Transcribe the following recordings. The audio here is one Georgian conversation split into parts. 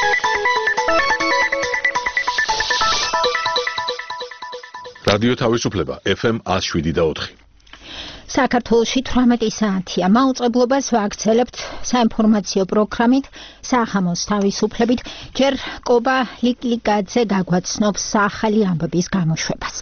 რადიო თავისუფლება FM 107.4. საქართველოში 18 საათია. მაუწყებლობას ვაქცელებთ საინფორმაციო პროგრამით სახამოს თავისუფლებით. ჯერ კობა ლიკლიკაძე გაგვაცნობს ახალი ამბების გამოშვებას.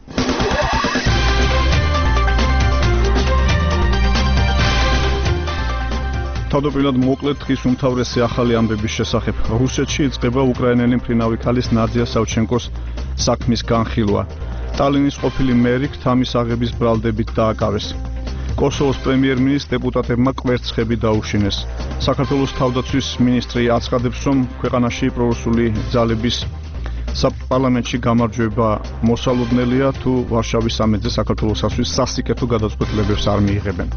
თავდაპირველად მოკლედ დღის უმთავრესი ახალი ამბების შესახებ. რუსეთში იწყება უკრაინელი მფრინავი ქალის ნადია სავჩენკოს საქმის განხილვა. ტალინის ყოფილი მერი ქთამის აღების ბრალდებით დააკავეს. კოსოვოს პრემიერ-მინისტრ დეპუტატებმა კვერცხები დაუშინეს. საქართველოს თავდაცვის მინისტრი აცხადებს, რომ ქვეყანაში პრორუსული ძალების საპარლამენტში გამარჯვება მოსალოდნელია, თუ ვარშავის სამეთზე საქართველოსთვის სასიკეთო გადაწყვეტილებებს არ მიიღებენ.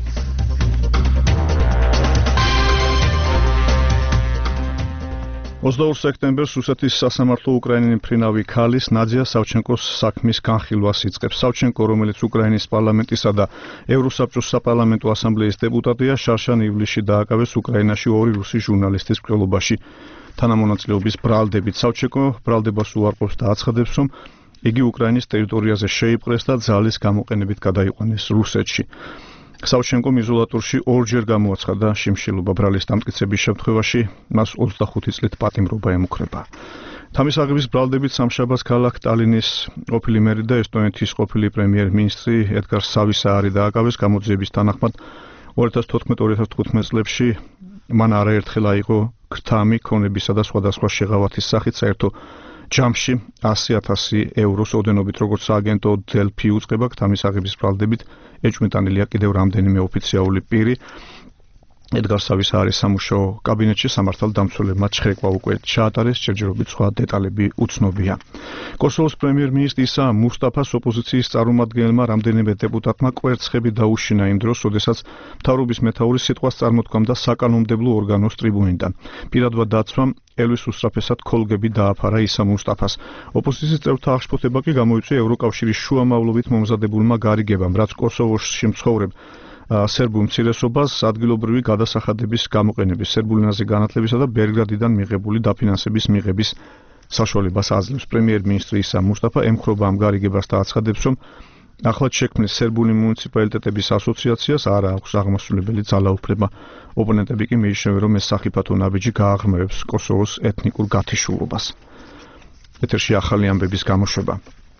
22 სექტემბერს რუსეთის სასამართლო უკრაინელი მფრინავი ქალის ნადია სავჩენკოს საქმის განხილვას იწყებს. სავჩენკო, რომელიც უკრაინის პარლამენტისა და ევროსაბჭოს საპარლამენტო ასამბლეის დეპუტატია, შარშან ივლისში დააკავეს უკრაინაში ორი რუსი ჟურნალისტის მკვლელობაში თანამონაწილეობის ბრალდებით. სავჩენკო ბრალდებას უარყოფს და აცხადებს, რომ იგი უკრაინის ტერიტორიაზე შეიპყრეს და ძალის გამოყენებით გადაიყვანეს რუსეთში. სავჩენკომ იზოლატორში ორჯერ გამოაცხადა შიმშილობა. ბრალის დამტკიცების შემთხვევაში მას 25 წლით პატიმრობა ემუქრება. თამის აღების ბრალდებით სამშაბათს ქალაქ ტალინის ყოფილი მერი და ესტონეთის ყოფილი პრემიერ-მინისტრი ედგარ სავისაარი დააკავეს. გამოძიების თანახმად 2014-2015 წლებში მან არაერთხელ აიღო ქრთამი, ქონებისა და სხვადასხვა შეღავათის სახით საერთო ჯამში 100,000 ევროს ოდენობით, როგორც სააგენტო დელფი უწყება. ქთამის აღების ბრალდებით ეჭვმიტანილია კიდევ რამდენიმე ოფიციალური პირი. ედგარ სავისაარის სამუშაო კაბინეტში სამართალდამცველებმა ჩხრეკვა უკვე ჩაატარეს, ჯერჯერობით სხვა დეტალები უცნობია. კოსოვოს პრემიერ-მინისტრი ისა მუსტაფას ოპოზიციის წარმომადგენელმა რამდენიმე დეპუტატმა კვერცხები დაუშინა იმ დროს, როდესაც მთავრობის მეთაურის სიტყვას წარმოთქვამდა საკანონმდებლო ორგანოს ტრიბუნიდან. პირადმა დაცვამ ელვის უსწრაფესად ქოლგები დააფარა ისა მუსტაფას. ოპოზიციის წევრთა აღშფოთება კი გამოიწვია ევროკავშირის შუამავლობით მომზადებულმა გარიგებამ, რაც კოსოვოში მცხოვრებ სერბულ მცირესობას ადგილობრივი გადასახადების გამოყენების, სერბულ ენაზე განათლებისა და ბელგრადიდან მიღებული დაფინანსების მიღების საშუალებას აძლევს. პრემიერ-მინისტრი ისა მუსტაფა ემხრობა ამ გარიგებას და აცხადებს, რომ ახლად შექმნილ სერბული მუნიციპალიტეტების ასოციაციას არ აქვს აღმასრულებელი ძალაუფლება. ოპონენტები კი მიიჩნევენ, რომ ეს სახიფათო ნაბიჯი გააღრმავებს კოსოვოს ეთნიკურ გათიშურობას. ეთერში ახალი ამბების გამოშვება.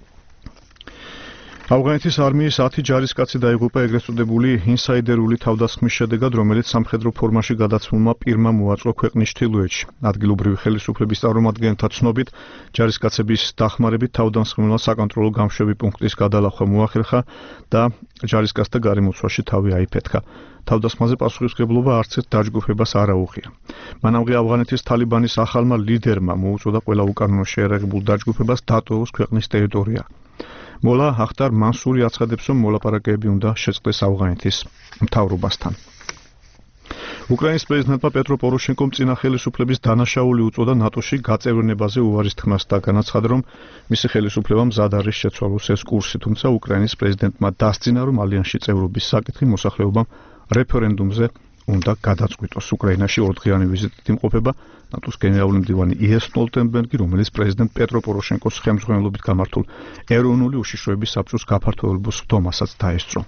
ავღანეთის არმიის 10 ჯარისკაცი დაიღუპა ეგრეთ წოდებული ინსაიდერული თავდასხმის შედეგად, რომელიც სამხედრო ფორმაში გადაცმულმა პირმა მოაწყო ქვეყნის ჩრდილოეთში. ადგილობრივი ხელისუფლების წარმომადგენელთა ცნობით, ჯარისკაცების დახმარებით თავდასხმულმა საკონტროლო გამშვები პუნქტის გადალახვა მოახერხა და ჯარისკაცთა გარემოცვაში თავი აიფეთქა. თავდასხმაზე პასუხისმგებლობა არც ერთ დაჯგუფებას არ აუღია. მანამდე ავღანეთის თალიბანის ახალმა ლიდერმა მოუწოდა ყველა უკანონო შეერაღებულ დაჯგუფებას დატოვოს ქვეყნის ტერიტორია. მოლა ახტარ მანსური აცხადებს, რომ მოლაპარაკებები უნდა შეწყდეს ავღანეთის მთავრობასთან. უკრაინის პრეზიდენტმა პეტრო პოროშენკომ წინა ხელისუფლების დანაშაული უწოდა ნატოში გაწევრიანებაზე უარის თქმას და განაცხადა, რომ მისი ხელისუფლება მზად არის შეცვალოს ეს კურსი, თუმცა უკრაინის პრეზიდენტმა დასძინა, რომ ალიანსში წევრობის საკითხი მოსახლეობამ რეფერენდუმზე უნდა გადაწყვიტოს. უკრაინაში ორდღიანი ვიზიტით იმყოფება ნატოს გენერალური მდივანი იენს სტოლტენბერგი, რომელიც პრეზიდენტ პეტრო პოროშენკოს ხელმძღვანელობით გამართულ ეროვნული უშიშროების საბჭოს გაფართოებულ სხდომასაც დაესწრო.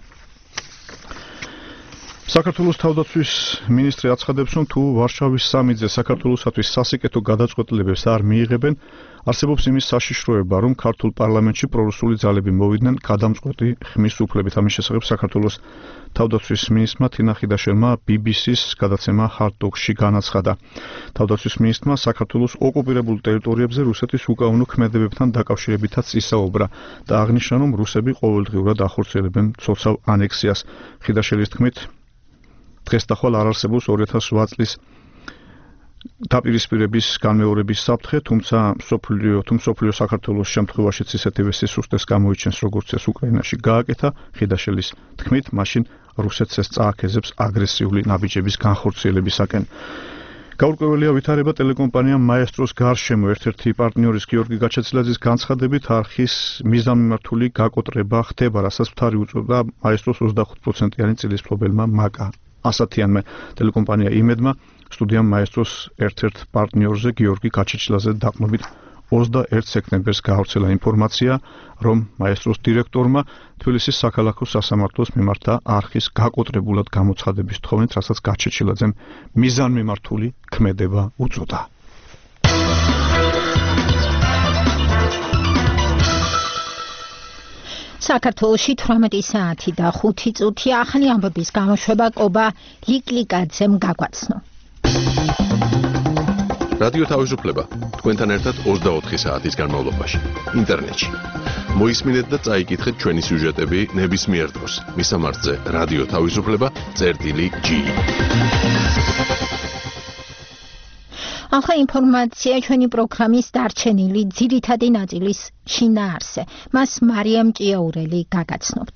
საქართველოს თავდაცვის მინისტრი აცხადებს, რომ თუ ვარშავის სამიტზე საქართველოსთვის სასიკეთო გადაწყვეტილებებს არ მიიღებენ, არსებობს იმის საშიშროება, რომ ქართულ პარლამენტში პრორუსული ძალები მოვიდნენ გადამწყვეტი ხმის უფლებით. ამის შესახებ საქართველოს თავდაცვის მინისტრმა თინა ხიდაშელმა BBC-ს გადაცემა Hard Talk-ში განაცხადა. თავდაცვის მინისტრმა საქართველოს ოკუპირებულ ტერიტორიებზე რუსეთის უკანონო ქმედებებთან დაკავშირებითაც ისაუბრა და აღნიშნა, რომ რუსები ყოველდღიურად ახორციელებენ ცოცავ ანექსიას. ხიდაშელის თქმით, დღეს და ხვალ არ არსებობს 2008 წლის დაპირისპირების განმეორების საფრთხე, თუმცა მსოფლიო საქართველოს შემთხვევაშიც ისეთივე სისუსტეს გამოიჩენს, როგორც ეს უკრაინაში გააკეთა. ხიდაშელის თქმით, მაშინ რუსეთს ეს წააქეზებს აგრესიული ნაბიჯების განხორციელებისაკენ. გაურკვეველია ვითარება ტელეკომპანია მაესტროს გარშემო. ერთ-ერთი პარტნიორის გიორგი გაჩეცილაძის განცხადებით, არხის მიზანმიმართული გაკოტრება ხდება, რასაც მთარი უწოდა მაესტროს 25%-იანი წილის მფლობელმა მაკა ასათიანმა. ტელეკომპანია იმედმა სტუდიამ მაესტროს ერთ-ერთ პარტნიორზე გიორგი კაჩიჩილაძე დაყრდნობით 21 სექტემბერს გაავრცელა ინფორმაცია, რომ მაესტროს დირექტორმა თბილისის საქალაქო სასამართლოს მიმართა არხის გაკოტრებულად გამოცხადების თხოვნით, რასაც კაჩიჩილაძემ მიზანმიმართული ქმედება უწოდა. საქართველოში 18 საათი და 5 წუთი ახალი ამბების გამოშვება კობა ლიკლიკაძემ გაგვაცნო. რადიო თავისუფლება თქვენთან ერთად 24 საათის განმავლობაში ინტერნეტში. მოისმინეთ და წაიკითხეთ ჩვენი სიუჟეტები ნებისმიერ დროს. მისამართზე რადიო თავისუფლება.gi. ახლა ინფორმაცია ჩვენი პროგრამის დარჩენილი ძირითადი ნაწილის შინაარსზე. მას მარიამ ჭიაურელი გაგაცნობთ.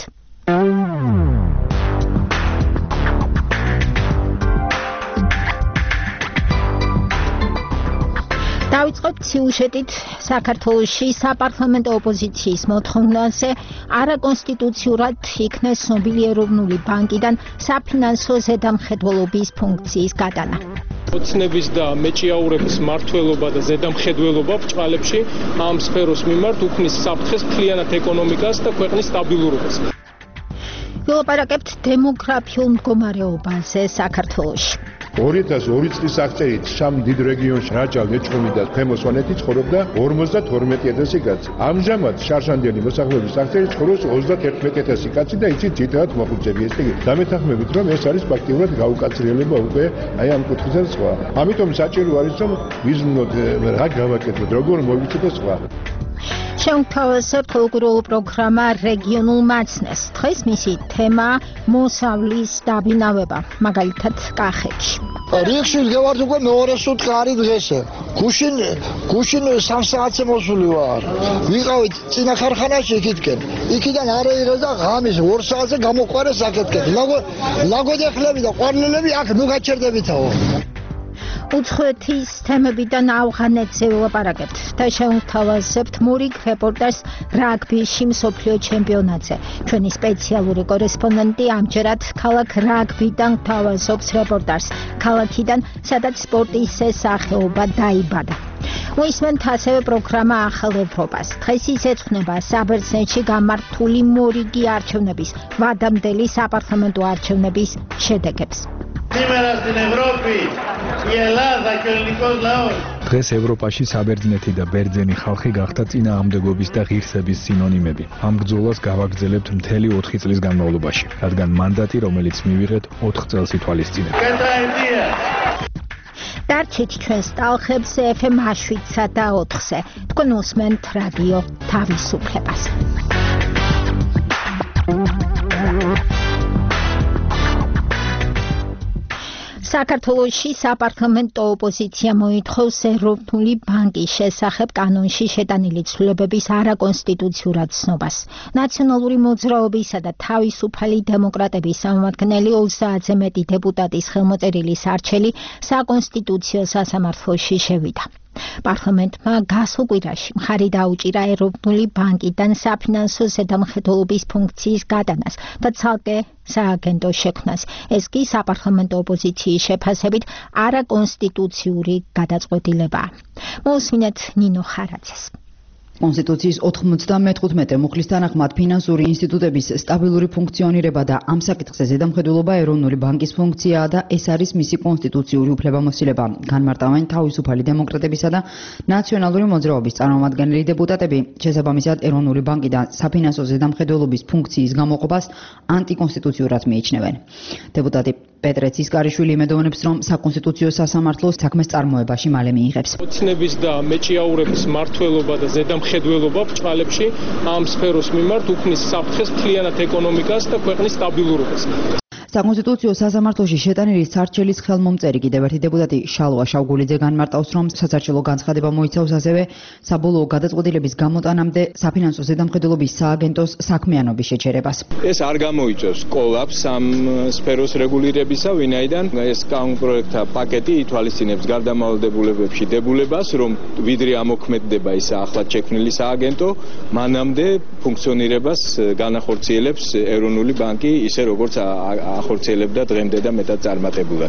დავიწყოთ სიუჟეტით საქართველოში საპარლამენტო ოპოზიციის მოთხოვნაზე არაკონსტიტუციურად იქნეს ცნობილი ეროვნული ბანკიდან საფინანსო ზედამხედველობის ფუნქციის გადანა. ოცნების და მეჭიაურების მმართველობა და ზედამხედველობა ბრჭყალებში ამ სფეროს მიმართ უქმნის საფრთხეს მთლიანად ეკონომიკას და ქვეყნის სტაბილურობას. ვილაპარაკებთ დემოგრაფიულ მდგომარეობაზე საქართველოში. 2002 წლის აღწერით შამ დიდ რეგიონში რაჭალ ნეჭხუმი და ქვემო სვანეთი ცხოვრობდა 52,000 კაცი. ამჟამად შარშანდიანი მოსახლეობის აღწერით ცხოვრობს 31,000 კაცი და იცით ძირითადად მოხუცები. ეს იგი დამეთანხმებით, რომ ეს არის ფაქტიურად გაუკაცრიელება უკვე აი ამ კუთხიდან სხვა. ამიტომ საჭირო არის რომ ვიზმნოთ რა გავაკეთოთ, როგორ მოვიცეთ და სხვა. შევთავაზოთ კულტურულ პროგრამა რეგიონულ მაცნეს. დღეს მისი თემა მოსავლის დაბინავება, მაგალითად კახეთში. რიგში ვდგევართ უკვე მეორე სუთხარი დღესე. გუშინ 3 საათზე მოსული ვარ. ვიყავით წინა ხარხანაში იქითკენ. იქიდან არ ეიღეს და ღამის 2 საათზე გამოყვარეს აქეთკენ. ლაგოდეხლები და ყვარლელები აქ ნუ გაჩერდებითაო. უცხოეთის თემებიდან ავღანეთზე ვილაპარაკებთ და შევთავაზებთ მურიგ რეპორტაჟს რაგბიში მსოფლიო ჩემპიონატზე. ჩვენი სპეციალური კორესპონდენტი ამჯერად ქალაქ რაგბიდან თავაზობს რეპორტაჟს, ქალაქიდან, სადაც სპორტის სახეობა დაიბადა. მოისმენთ ასევე პროგრამა ახალ ევროპას. დღეს ის ეძღვნება საბერძნეთში გამართული მორიგი არჩევნების, ვადამდელი საპარლამენტო არჩევნების შედეგებს. დღეს ევროპაში საბერძნეთი და ბერძენი ხალხი გახდა წინააღმდეგობის და ღირსების სინონიმები. ამ ბრძოლას გავაგრძელებთ მთელი 4 წლის განმავლობაში, რადგან მანდატი, რომელიც მივიღეთ 4 წელს ითვალისწინებთ. დარჩით ჩვენს ტალხებს FM 7-სა და 4-ზე. თქვენ უსმენთ რადიო თავისუფლებას. საქართველოში საპარლამენტო ოპოზიცია მოითხოვს ეროვნული ბანკის შესახებ კანონში შეტანილი ცვლილებების არაკონსტიტუციურად ცნობას. ნაციონალური მოძრაობისა და თავისუფალი დემოკრატების წარმომადგენელი 30-ზე მეტი დეპუტატის ხელმოწერილი სარჩელი საკონსტიტუციო სასამართლოში შევიდა. პარლამენტმა გასულ კვირაში მხარი დაუჭირა ეროვნული ბანკიდან საფინანსო ზედამხედველობის ფუნქციის გადანას და ცალკე სააგენტო შექმნას. ეს კი საპარლამენტო ოპოზიციის შეფასებით არაკონსტიტუციური გადაწყვეტილებაა. მოусმინეთ ნინო ხარაძეს. კონსტიტუციის 95 მუხლის თანახმად ფინანსური ინსტიტუტების სტაბილური ფუნქციონირება და ამ საკითხზე ზედამხედველობა ეროვნული ბანკის ფუნქციაა და ეს არის მისი კონსტიტუციური უფლებამოსილება. განმარტავენ თავისუფალი დემოკრატებისა და ნაციონალური მოძრაობის წარმომადგენელი დეპუტატები. შესაბამისად, ეროვნული ბანკიდან საფინანსო ზედამხედველობის ფუნქციის გამოყოფას ანტიკონსტიტუციურად მიიჩნევენ. დეპუტატი პეტრე ცისკარიშვილი იმედოვნებს, რომ საკონსტიტუციო სასამართლო საქმეს წარმოებაში მალე მიიღებს. ოცნების და მეჭიაურების მმართველობა და ზედამხედველობა ბრჭყალებში ამ სფეროს მიმართ უქმნის საფრთხეს მთლიანად ეკონომიკას და ქვეყნის სტაბილურობას. საკონსტიტუციო სასამართლოში შეტანილი სარჩელის ხელმომწერი კიდევ ერთი დეპუტატი შალვა შავგულიძე განმარტავს, რომ სასარჩელო განცხადება მოიცავს ასევე საბოლოო გადაწყვეტილების გამოტანამდე საფინანსო ზედამხედველობის სააგენტოს საქმიანობის შეჩერებას. ეს არ გამოიწვევს კოლაფს ამ სფეროს რეგულირებისა, ვინაიდან ეს კანონპროექტთა პაკეტი ითვალისწინებს გარდამავალდებულებებში დებულებას, რომ ვიდრე ამოქმედდება ის ახლად შექმნილი სააგენტო, მანამდე ფუნქციონირებას განახორციელებს ეროვნული ბანკი, ისე როგორც ახორციელებდა დღემდე და მეტად წარმატებულად.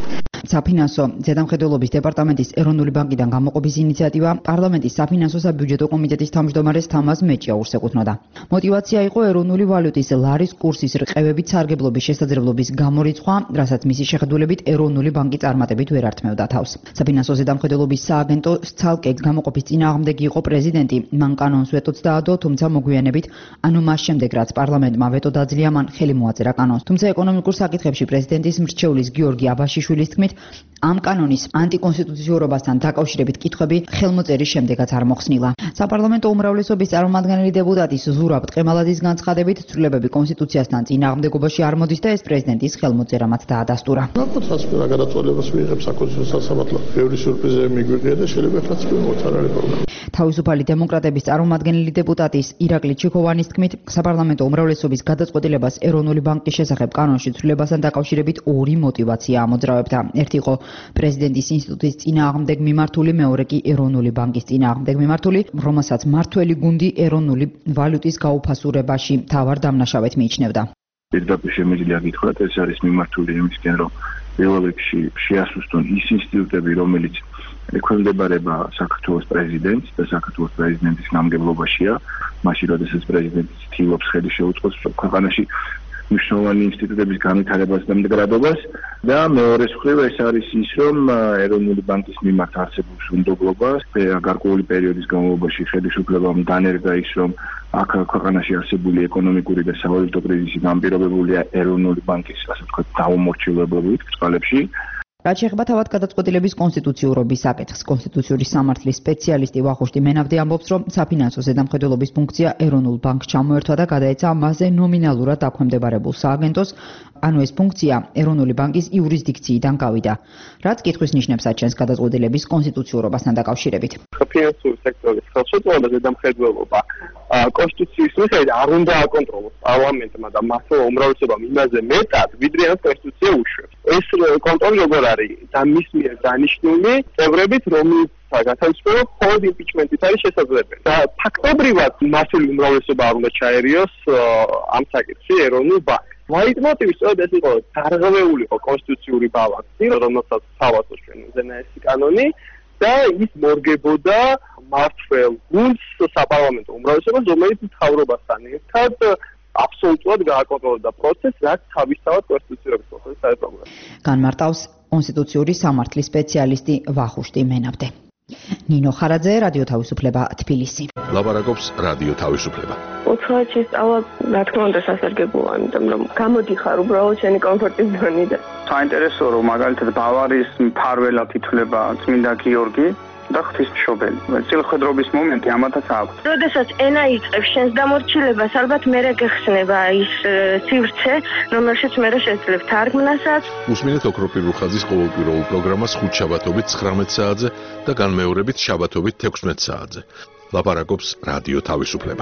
საფინანსო ზედამხედველობის დეპარტამენტის ეროვნული ბანკიდან გამოყოფის ინიციატივა პარლამენტის საფინანსო საბიუჯეტო კომიტეტის თავმჯდომარეს თამაზ მეჭიაურს ეკუთვნოდა. მოტივაცია იყო ეროვნული ვალუტის ლარის კურსის რყევებით სარგებლობის შესაძლებლობის გამორიცხვა, რასაც მისი შეხედულებით ეროვნული ბანკი წარმატებით ვერ ართმევდა თავს. საფინანსო ზედამხედველობის სააგენტოს ცალკე გამოყოფის წინააღმდეგი იყო პრეზიდენტი. მან კანონს ვეტოც დაადო, თუმცა მოგვიანებით, ანუ მას შემდეგ რაც პარლამენტმა ვეტო დაძლია, მან ხელი მოაწერა კანონს. თუმცა ეკონომიკურ საკითხებში პრეზიდენტის მრჩევლის გიორგი აბაშიშვილის თქმით, ამ კანონის ანტიკონსტიტუციურობასთან დაკავშირებით კითხვები ხელმოწერის შემდეგაც არ მოხსნილა. საპარლამენტო უმრავლესობის წარმომადგენელი დეპუტატის ზურაბ ტყემალაძის განცხადებით, ცვლილებები კონსტიტუციასთან წინააღმდეგობაში არ მოდის და ეს პრეზიდენტის ხელმოწერამაც დაადასტურა. საკუთარ გადაწყვეტილებას მიიღებს საკონსტიტუციო სასამართლო. ბევრი სიურპრიზები მიგვიღია და შეიძლება ერთად ვიმოთ, არ არის პრობლემა. თავისუფალი დემოკრატების წარმომადგენელი დეპუტატის ირაკლი ჩიქოვანის თქმით, საპარლამენტო უმრავლესობის გადაწყვეტილებას ეროვნული ბანკის შესახებ კანონში ცვლილებასთან დაკავშირებით ორი მოტივაცია ამოძრავებდა. ერთი იყო პრეზიდენტის ინსტიტუტის წინააღმდეგ მიმართული, მეორე კი ეროვნული ბანკის წინააღმდეგ მიმართული, რომელსაც მართველი გუნდი ეროვნული ვალუტის გაუფასურებაში მთავარ დამნაშავედ მიიჩნევდა. პირდაპირ შემიძლია გითხრათ, ეს არის მიმართული იმისკენ, რომ რეალებში შეასუსტონ ის ინსტიტუტები, რომელიც ექვემდებარება საქართველოს პრეზიდენტს და საქართველოს პრეზიდენტის გამგებლობაშია, მაშინ როდესაც პრეზიდენტი ცდილობს ხელი შეუწყოს ქვეყანაში მნიშვნელოვანი ინსტიტუტების განვითარებას და მდგრადობას და მეორე მხრივ ეს არის ის, რომ ეროვნული ბანკის მიმართ არსებობს უნდობლობას გარკვეული პერიოდის განმავლობაში ხელისუფლებამ დანერგა ის, რომ აქ ქვეყანაში არსებული ეკონომიკური და სავალუტო კრიზისი განპირობებულია ეროვნული ბანკის, ასე ვთქვათ, დაუმორჩილებლობით წყალებში. რაც შეეხება თავად გადაწყვეტილების კონსტიტუციურობის საკითხს, კონსტიტუციური სამართლის სპეციალისტი ვახუშტი მენავდი ამბობს, რომ საფინანსო ზედამხედველობის ფუნქცია ეროვნულ ბანკს ჩამოერთვა და გადაეცა მასზე ნომინალურად დაქვემდებარებულ სააგენტოს, ანუ ეს ფუნქცია ეროვნული ბანკის იურისდიქციიდან გავიდა. რაც კითხვის ნიშნებს აჩენს გადაწყვეტილების კონსტიტუციურობასთან დაკავშირებით. ფინანსური სექტორის ხელშეწყობა და ზედამხედველობა კონსტიტუციის მიხედვით არ უნდა აკონტროლოს პარლამენტმა და მართლა უმრავლესობამ იმაზე მეტად, ვიდრე ამ კონსტიტუცია უშვებს. ეს კონტროლი როგორ არის და მის მიერ დანიშნული წევრებით, რომელთა გათავისუფლება მხოლოდ იმპიჩმენტით არის შესაძლებელი. და ფაქტობრივად მართული უმრავლესობა არ უნდა ჩაერიოს ამ საკითხში ეროვნულ ბანკს. ლაიტმოტივი სწორედ ეს იყო, დარღვეულიყო კონსტიტუციური ბალანსი, რომელსაც თავაზობს ჩვენ უზენაესი კანონი და ის მორგებოდა მართლ გუნდს საპარლამენტო უმრავლესობას, რომელიც მთავრობასთან ერთად აბსოლუტურად გააკონტროლებდა პროცესს, რაც თავისთავად კონსტიტუციურობის პროცესს არის პრობლემა. განმარტავს კონსტიტუციური სამართლის სპეციალისტი ვახუშტი მენავდე. ნინო ხარაძე, რადიო თავისუფლება, თბილისი. ლაპარაკობს რადიო თავისუფლება. უცხოეთში სწავლა, რა თქმა უნდა, სასარგებლოა, იმიტომ რომ გამოდიხარ უბრალოდ შენი კომფორტის ზონიდან. საინტერესოა, რომ მაგალითად ბავარიის მფარველად ითვლება წმინდა გიორგი და ღვთისმშობელი. წილხედრობის მომენტი ამათაც აქვს. როდესაც ენა იწყებს შენს დამორჩილებას, ალბათ მერე გეხსნება ის სივრცე, რომელშიც მერე შეძლებ თარგმნასაც. უსმინეთ ოქროპირ რუხაძის ყოველკვირეულ პროგრამას ხუთშაბათობით 19 საათზე და განმეორებით შაბათობით 16 საათზე. ლაპარაკობს რადიო თავისუფლება.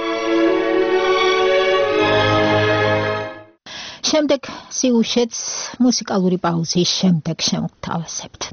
შემდეგ სიუჟეტს მუსიკალური პაუზის შემდეგ შევთავაზებთ.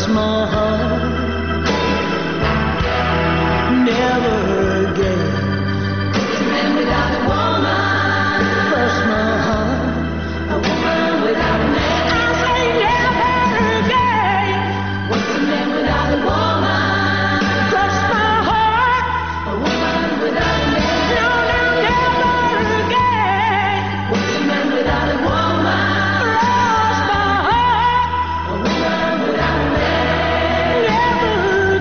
my heart never again. What's a man without a woman? Cross my heart, a woman without a man. I say never again. What's a man without a woman? Cross my heart, a woman without a man. No, no, never again. What's a man without a woman? Cross my heart, a woman without a man. Never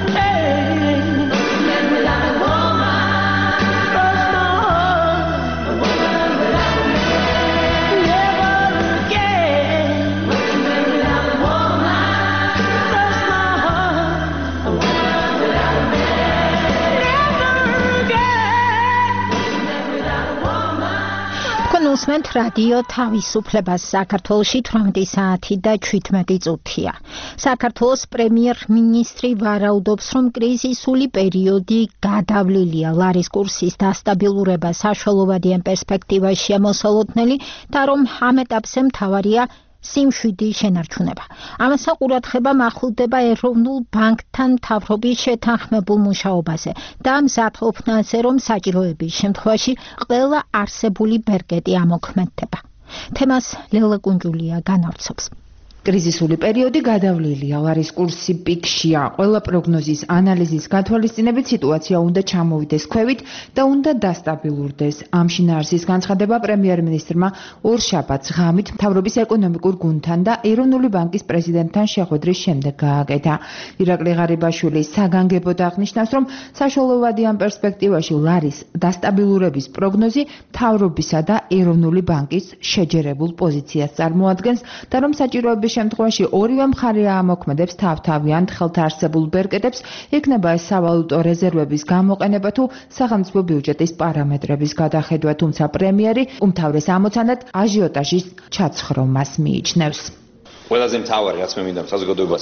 again. What's a man without a woman? Cross my heart, a woman without a man. Never again. What's a man without a woman? Cross my heart, a woman without a man. Never again. What's a man without a woman? კონუსმენთ რადიო თავისუფლებას საქართველოში 18 საათი და 17 წუთია. საქართველოს პრემიერ-მინისტრი ვარაუდობს, რომ კრიზისული პერიოდი გადავლილია, ლარის კურსის დასტაბილურება საშუალებადიან პერსპექტივაში ამოსალოდნელი და რომ ამ ეტაპზე მთავარია სიმშვიდი შენარჩუნება. ამასთან ყურადღება მახვილდება ეროვნულ ბანკთან მთავრობის შეთანხმებულ მუშაობაზე და მზადყოფნაზე, რომ საჭიროების შემთხვევაში ყველა არსებული ბერკეტი ამოქმედდება. თემას ლელა კუნჯულია განავრცობს. კრიზისული პერიოდი გადავლილია, ლარის კურსი პიკშია, ყველა პროგნოზის ანალიზის გათვალისწინებით სიტუაცია უნდა ჩამოვიდეს ქვევით და უნდა დასტაბილურდეს. ამ შინაარსის განცხადება პრემიერ-მინისტრმა ორშაბათს ღამით მთავრობის ეკონომიკურ გუნდთან და ეროვნული ბანკის პრეზიდენტთან შეხვედრის შემდეგ გააკეთა. ირაკლი ღარიბაშვილი საგანგებოდ აღნიშნავს, რომ საშუალებადიან პერსპექტივაში ლარის დასტაბილურების პროგნოზი მთავრობისა და ეროვნული ბანკის შეჯერებულ პოზიციას წარმოადგენს და რომ საჭიროების შემთხვევაში ორივე მხარე ამოქმედებს თავთავიანთ ხელთაარსებულ ბერკეტებს, იქნება ეს სავალუტო რეზერვების გამოყენება თუ სახელმწიფო ბიუჯეტის პარამეტრების გადახედვა, თუმცა პრემიერი უმთავრეს ამოცანად აჟიოტაჟის ჩაცხრომას მიიჩნევს. ყველაზე მთავარი, რაც მე მინდა საზოგადოებას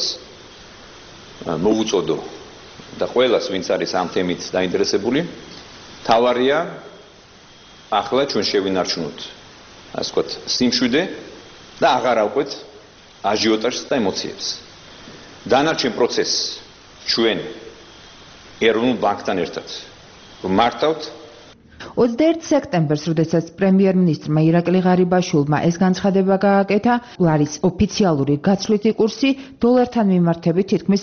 მოუწოდო და ყველას, ვინც არის ამ თემით დაინტერესებული, მთავარია ახლა ჩვენ შევინარჩუნოთ, ასე ვთქვათ, სიმშვიდე და აღარ ავყვეთ აჟიოტაჟს და ემოციებს. დანარჩენ პროცესს ჩვენ ეროვნულ ბანკთან ერთად მართავთ. 21 სექტემბერს, როდესაც პრემიერ-მინისტრმა ირაკლი ღარიბაშვილმა ეს განცხადება გააკეთა, ლარის ოფიციალური გაცვლითი კურსი დოლართან მიმართებით თითქმის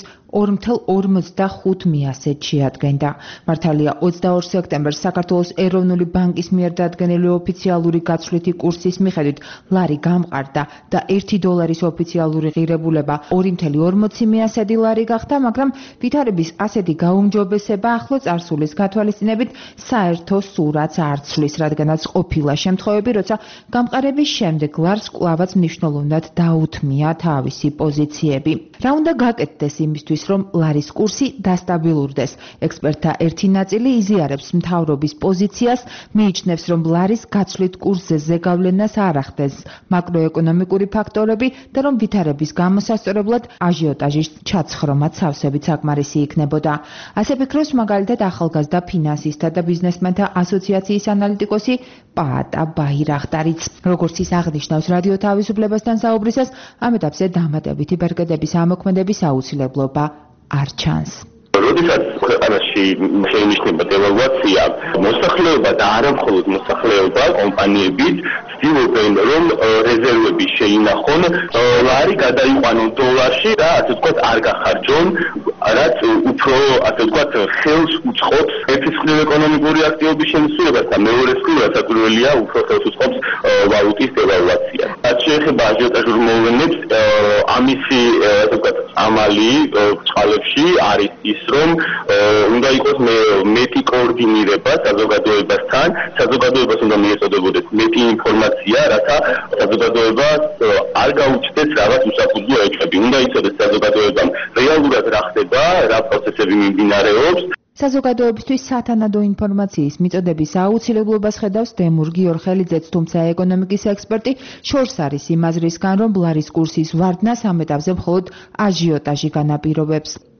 2.45 მიასეთ შეადგენდა. მართალია 22 სექტემბერს საქართველოს ეროვნული ბანკის მიერ დადგენილი ოფიციალური გაცვლითი კურსის მიხედვით ლარი გამყარდა და 1 დოლარის ოფიციალური ღირებულება 2.40 მიასედი ლარი გახდა, მაგრამ ვითარების ასეთი გაუმჯობესება ახლო წარსულის გათვალისწინებით საერთო სურათს არ ცვლის, რადგანაც ყოფილა შემთხვევები, როცა გამყარების შემდეგ ლარს კვლავაც მნიშვნელოვნად დაუთმია თავისი პოზიციები. რა უნდა გაკეთდეს იმისთვის, რომ ლარის კურსი დასტაბილურდეს? ექსპერტთა ერთი ნაწილი იზიარებს მთავრობის პოზიციას, მიიჩნევს, რომ ლარის გაცვლით კურსზე ზეგავლენას არ ახდენს მაკროეკონომიკური ფაქტორები და რომ ვითარების გამოსასწორებლად აჟიოტაჟის ჩაცხრომა სავსებით საკმარისი იქნებოდა. ასე ფიქრობს მაგალითად ახალგაზრდა ფინანსისტთა და ბიზნესმენთა ასოციაციის ანალიტიკოსი პაატა ბაირახტარიც. როგორც ის აღნიშნავს რადიო თავისუფლებასთან საუბრისას, ამ ეტაპზე დამატებითი ბერკეტების ამოქმედების აუცილებლობა არ ჩანს. როდესაც ქვეყანაში შეინიშნება დევალვაცია, მოსახლეობა და არა მხოლოდ მოსახლეობა, კომპანიებიც ცდილობენ, რომ რეზერვები შეინახონ, ლარი გადაიყვანონ დოლარში და ასე ვთქვათ არ გახარჯონ, რაც უფრო ასე ვთქვათ ხელს უწყობს ერთის მხრივ ეკონომიკური აქტივობის შემცირებას და მეორეს მხრივ საკვირველია უფრო ხელს უწყობს ვალუტის დევალვაცია. რაც შეეხება აჟიოტაჟურ მოვლენებს, ამისი ასე ვთქვათ ამალი წყალებში არის ის, რომ უნდა იყოს მეტი კოორდინირება საზოგადოებასთან, საზოგადოებას უნდა მიეწოდებოდეს მეტი ინფორმაცია, რათა საზოგადოება არ გაუჩნდეს რაღაც უსაფუძვლო ეჭვები. უნდა იცოდეს საზოგადოებამ რეალურად რა ხდება, რა პროცესები მიმდინარეობს. საზოგადოებისთვის სათანადო ინფორმაციის მიწოდების აუცილებლობას ხედავს დემურ გიორხელიძეც, თუმცა ეკონომიკის ექსპერტი შორს არის იმ აზრისგან, რომ ლარის კურსის ვარდნას ამ ეტაპზე მხოლოდ აჟიოტაჟი განაპირობებს.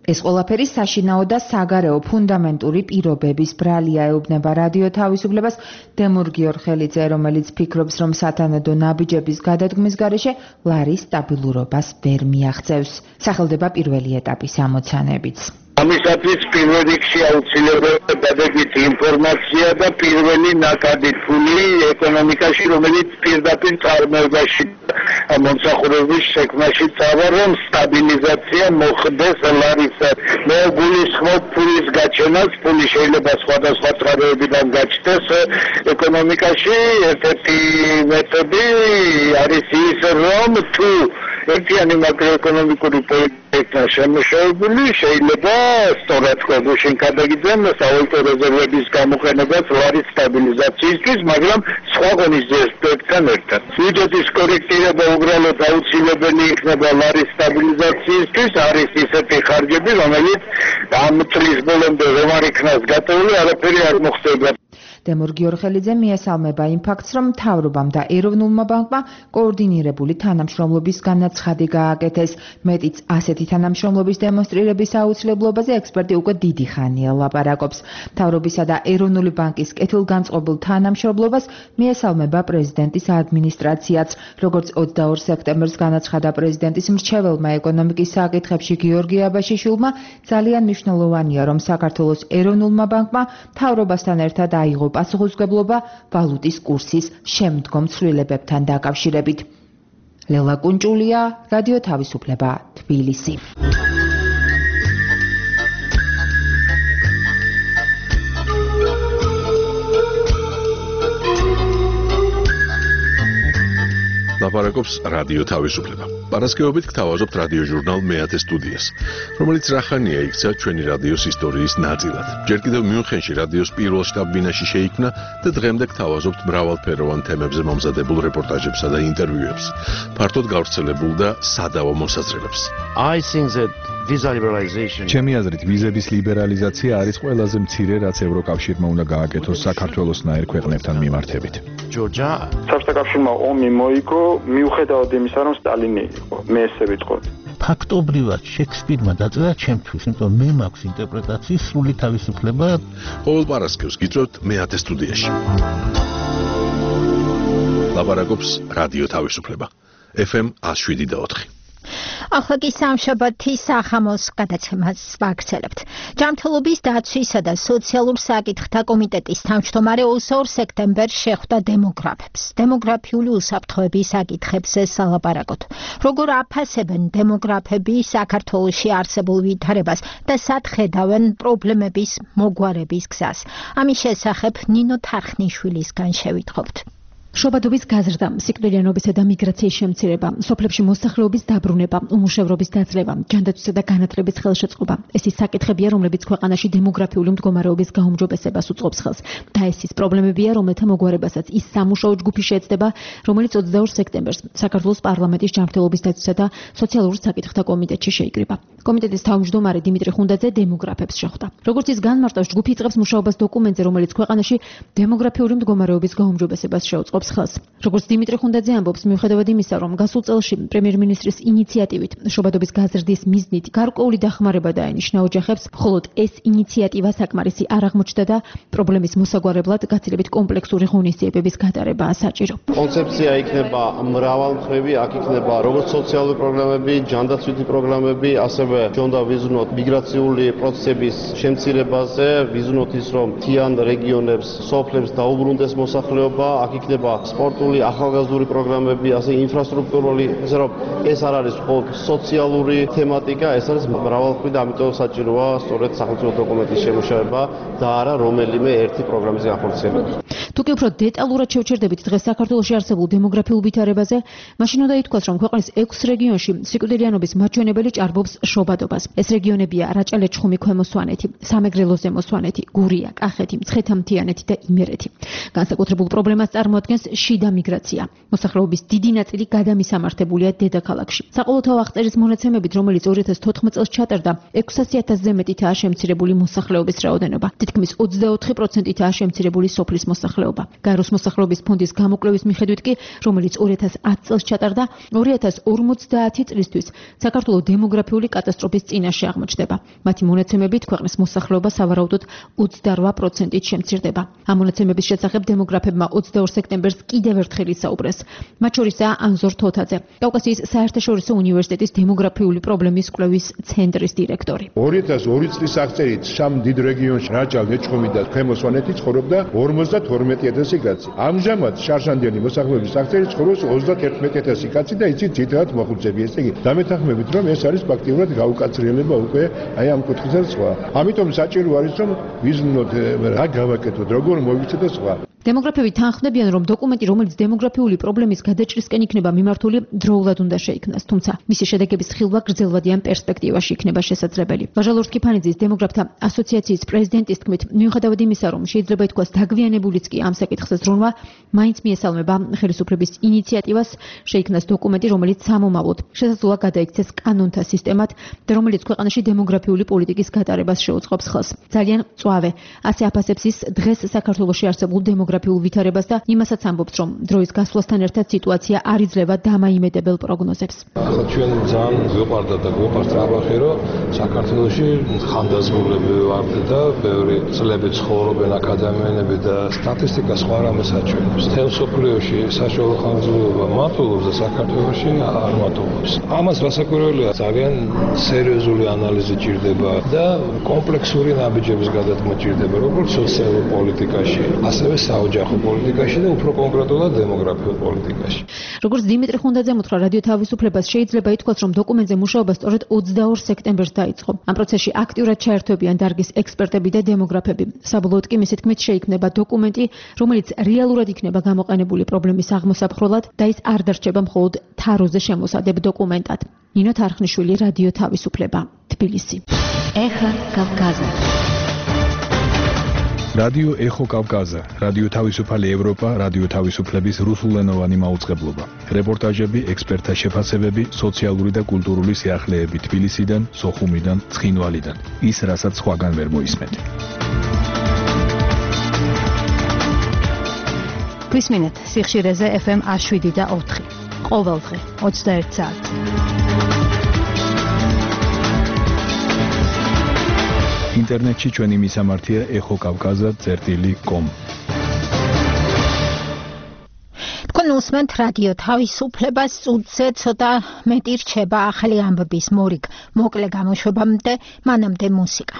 ეს ყველაფერი საშინაო და საგარეო ფუნდამენტური პირობების ბრალია, ეუბნება რადიო თავისუფლებას დემურ გიორხელიძე, რომელიც ფიქრობს, რომ სათანადო ნაბიჯების გადადგმის გარეშე ლარის სტაბილურობას ვერ მიაღწევს. სახელდება პირველი ეტაპის ამოცანებიც. ამისათვის პირველ რიგში აუცილებელი დადებითი ინფორმაცია და პირველი ნაკადი ფული ეკონომიკაში, რომელიც პირდაპირ წარმოებაში მომსახურების შექმნაში წავა, რომ სტაბილიზაცია მოხდეს ლარის. მე გულისხმობ ფულის გაჩენას, ფული შეიძლება სხვადასხვა წყაროებიდან გაჩნდეს ეკონომიკაში. ერთ-ერთი მეთოდი არის ის, რომ თუ ერთიანი მაკროეკონომიკური პოლიტიკა შემუშავებული, შეიძლება სწორად გუშინ გადაგიძენ სავალუტო რეზერვების გამოყენებას ლარის სტაბილიზაციისთვის, მაგრამ სხვა ღონისძიებებთან ერთად. ბიუჯეტის კორექტირება უბრალოდ აუცილებელი იქნება ლარის სტაბილიზაციისთვის, არის ისეთი ხარჯები, რომელიც ამ წლის ბოლომდე რომ არ იქნას გატეული, არაფერი არ მოხდება. დემურ გიორხელიძე მიესალმება იმ ფაქტს, რომ მთავრობამ და ეროვნულმა ბანკმა კოორდინირებული თანამშრომლობის განაცხადი გააკეთეს. მეტიც ასეთი თანამშრომლობის დემონსტრირების აუცილებლობაზე ექსპერტი უკვე დიდი ხანია ლაპარაკობს. მთავრობისა და ეროვნული ბანკის კეთილგანწყობილ თანამშრომლობას მიესალმება პრეზიდენტის ადმინისტრაციაც. როგორც 22 სექტემბერს განაცხადა პრეზიდენტის მრჩეველმა ეკონომიკის საკითხებში გიორგი აბაშიშვილმა, ძალიან მნიშვნელოვანია, რომ საქართველოს ეროვნულმა ბანკმა მთავრობასთან ერთად აიღო პასუხისმგებლობა ვალუტის კურსის შემდგომ ცვლილებებთან დაკავშირებით. ლელა კუნჭულია, რადიო თავისუფლება, თბილისი. ლაპარაკობს რადიო თავისუფლება. პარასკევობით გთავაზობთ რადიო ჟურნალ მეათე სტუდიას, რომელიც რახანია იქცა ჩვენი რადიოს ისტორიის ნაწილად. ჯერ კიდევ მიუნხენში რადიოს პირველ შტაბ-ბინაში შეიქმნა და დღემდე გთავაზობთ მრავალფეროვან თემებზე მომზადებულ რეპორტაჟებსა და ინტერვიუებს, ფართოდ გავრცელებულ და სადავო მოსაზრებებს. ჩემი აზრით, ვიზების ლიბერალიზაცია არის ყველაზე მცირე, რაც ევროკავშირმა უნდა გააკეთოს საქართველოსნაირ ქვეყნებთან მიმართებით. საბჭოთა კავშირმა ომი მოიგო, მიუხედავად იმისა, რომ სტალინი იყო, მე ესე ვიტყოდი. ფაქტობრივად შექსპირმა დაწერა ჩემთვის, იმიტომ მე მაქვს ინტერპრეტაციის სრული თავისუფლება. ყოველ პარასკევს გიწევთ მეათე სტუდიაში. ლაპარაკობს რადიო თავისუფლება. FM 107.4. ახლა კი სამშაბათის სახამოს გადაცემას ვაგრძელებთ. ჯანმრთელობის დაცვისა და სოციალურ საკითხთა კომიტეტის თავმჯდომარე 22 სექტემბერს შეხვდა დემოგრაფებს. დემოგრაფიული უსაფრთხოების საკითხებზე სალაპარაკოთ. როგორ აფასებენ დემოგრაფები საქართველოში არსებულ ვითარებას და სად ხედავენ პრობლემების მოგვარების გზას. ამის შესახებ ნინო თარხნიშვილისგან შევიტყობთ. შობადობის გაზრდა, სიკვდილიანობისა და მიგრაციის შემცირება, სოფლებში მოსახლეობის დაბრუნება, უმუშევრობის დაძლევა, ჯანდაცვისა და განათლების ხელშეწყობა. ეს ის საკითხებია, რომლებიც ქვეყანაში დემოგრაფიული მდგომარეობის გაუმჯობესებას უწყობს ხელს. და ეს ის პრობლემებია, რომელთა მოგვარებასაც ის სამუშაო ჯგუფი შეეცდება, რომელიც 22 სექტემბერს საქართველოს პარლამენტის ჯანმრთელობის დაცვისა და სოციალურ საკითხთა კომიტეტში შეიკრიბა. კომიტეტის თავმჯდომარე დიმიტრი ხუნდაძე დემოგრაფებს შეხვდა. როგორც ის განმარტავს, ჯგუფი იწყებს მუშაობას დოკუმენტზე, რომელიც ქვეყანაში დემოგრაფიული მდგომარეობის გაუმჯობესებას შეუწყობს ხელს. როგორც დიმიტრი ხუნდაძე ამბობს, მიუხედავად იმისა, რომ გასულ წელში პრემიერ-მინისტრის ინიციატივით შობადობის გაზრდის მიზნით გარკვეული დახმარება დაენიშნა ოჯახებს, მხოლოდ ეს ინიციატივა საკმარისი არ აღმოჩნდა და პრობლემის მოსაგვარებლად გაცილებით კომპლექსური ღონისძიებების გატარებაა საჭირო. კონცეფცია იქნება მრავალმხრივი, აქ იქნება როგორც სოციალური პროგრამები, ჯანდაცვითი პროგრამები, ასევე ჯონდა ვიზუნოთ მიგრაციული პროცესების შემცირებაზე, ვიზუნოთ ის, რომ მთიან რეგიონებს, სოფლებს დაუბრუნდეს მოსახლეობა, აქ იქნება სპორტული, ახალგაზრდული პროგრამები, ასე ინფრასტრუქტურული, ესე რომ ეს არ არის მხოლოდ სოციალური თემატიკა, ეს არის მრავალმხრივი და ამიტომ საჭიროა სწორედ სახელმწიფო დოკუმენტის შემუშავება და არა რომელიმე ერთი პროგრამის განხორციელება. თუ კი უფრო დეტალურად შევჩერდებით დღეს საქართველოში არსებულ დემოგრაფიულ ვითარებაზე, მაშინ უნდა ითქვას, რომ ქვეყნის 6 რეგიონში სიკვდილიანობის მაჩვენებელი ჭარბობს შობადობას. ეს რეგიონებია რაჭა-ლეჩხუმი, ქვემო სვანეთი, სამეგრელო ზემო სვანეთი, გურია, კახეთი, მცხეთა-მთიანეთი და იმერეთი. განსაკუთრებულ პრობლემას წარმოადგენს შიდა მიგრაცია. მოსახლეობის დიდი ნაწილი გადამისამართებულია დედაქალაქში. საყოველთაო აღწერის მონაცემებით, რომელიც 2014 წელს ჩატარდა, 600,000-ზე მეტითაა შემცირებული მოსახლეობის რაოდენობა. თითქმის 24%-ითაა შემცირებული სოფლის მოსახლეობა. მოსახლეობა. გაეროს მოსახლეობის ფონდის გამოკვლევის მიხედვით კი, რომელიც 2010 წელს ჩატარდა, 2050 წლისთვის საქართველოს დემოგრაფიული კატასტროფის წინაშე აღმოჩნდება. მათი მონაცემებით ქვეყნის მოსახლეობა სავარაუდოდ 28%-ით შემცირდება. ამ მონაცემების შესახებ დემოგრაფებმა 22 სექტემბერს კიდევ ერთხელ ისაუბრეს. მათ შორისაა ანზორ თოთაძე, კავკასიის საერთაშორისო უნივერსიტეტის დემოგრაფიული პრობლემის კვლევის ცენტრის დირექტორი. 2002 წლის აღწერით სამ დიდ რეგიონში რაჭა, ლეჩხუმი და ქვემო სვანეთი ცხოვრობდა 52,000 კაცი. ამჟამად შარშანდიანი მოსახლეობის აღწერით ცხოვრობს 31,000 კაცი და იცით ძირითადად მოხუცები. ესე იგი, დამეთანხმებით რომ ეს არის ფაქტიურად გაუკაცრიელება უკვე აი ამ კუთხიდან სხვა. ამიტომ საჭირო არის რომ ვიზნოთ რა გავაკეთოთ, როგორ მოვიქცეთ და სხვა. დემოგრაფები თანხმდებიან, რომ დოკუმენტი, რომელიც დემოგრაფიული პრობლემის გადაჭრისკენ იქნება მიმართული, დროულად უნდა შეიქმნას, თუმცა მისი შედეგების ხილვა გრძელვადიან პერსპექტივაში იქნება შესაძლებელი. ვაჟალურს კიფანიძის დემოგრაფთა ასოციაციის პრეზიდენტის თქმით, მიუხედავად იმისა, რომ შეიძლება ითქვას დაგვიანებულიც კი ამ საკითხზე ზრუნვა, მაინც მიესალმება ხელისუფლების ინიციატივას შეიქმნას დოკუმენტი, რომელიც სამომავლოდ შესაძლოა გადაიქცეს კანონთა სისტემად და რომელიც ქვეყანაში დემოგრაფიული პოლიტიკის გატარებას შეუწყობს ხელს. ძალიან მწვავე, ასე აფასებს ის დღეს საქართველოში არსებულ დემოგრაფიულ ვითარებას და იმასაც ამბობს, რომ დროის გასვლასთან ერთად სიტუაცია არ იძლევა დამაიმედებელ პროგნოზებს. ახლა ჩვენ ძალიან გვიყვარდა და გვიყვარს ტრაბახი, რომ საქართველოში ხანდაზმულები ვართ და ბევრი წლები ცხოვრობენ აქადემიელები და სტატისტიკა სხვა რამეს აჩვენებს. მთელ მსოფლიოში საშუალო ხანგრძლივობა მატულობს და საქართველოში არ მატულობს. ამას რასაკვირველია, ძალიან სერიოზული ანალიზი ჭირდება და კომპლექსური ნაბიჯების გადადგმა ჭირდება, როგორც სოციალურ პოლიტიკაში, ასევე საოჯახო პოლიტიკაში და უფრო კონკრეტულად დემოგრაფიულ პოლიტიკაში. როგორც დიმიტრი ხუნდაძემ უთხრა რადიო თავისუფლებას, შეიძლება ითქვას, რომ დოკუმენტზე მუშაობა სწორედ 22 სექტემბერს დაიწყო. ამ პროცესში აქტიურად ჩაერთვებიან დარგის ექსპერტები და დემოგრაფები. საბოლოოდ კი მისი თქმით შეიქმნება დოკუმენტი, რომელიც რეალურად იქნება გამოყენებული პრობლემის აღმოსაფხრულად და ის არ დარჩება მხოლოდ თაროზე შემოსადებ დოკუმენტად. ნინო თარხნიშვილი, რადიო თავისუფლება, თბილისი. ეხლა კავკაზა. რადიო ეხო კავკაზა, რადიო თავისუფალი ევროპა, რადიო თავისუფლების რუსულენოვანი მაუწყებლობა. რეპორტაჟები, ექსპერტთა შეფასებები, სოციალური და კულტურული სიახლეები თბილისიდან, სოხუმიდან, ცხინვალიდან. ის, რასაც სხვაგან ვერ მოისმენთ. გვისმინეთ სიხშირეზე FM 107 და 4. ყოველდღე 21 საათს. ინტერნეტში ჩვენი მისამართია ეხოკავკაზა.com. თქვენ უსმენთ რადიო თავისუფლებას, წუთზე ცოტა მეტი რჩება ახალი ამბების მორიგ მოკლე გამოშვებამდე, მანამდე მუსიკა.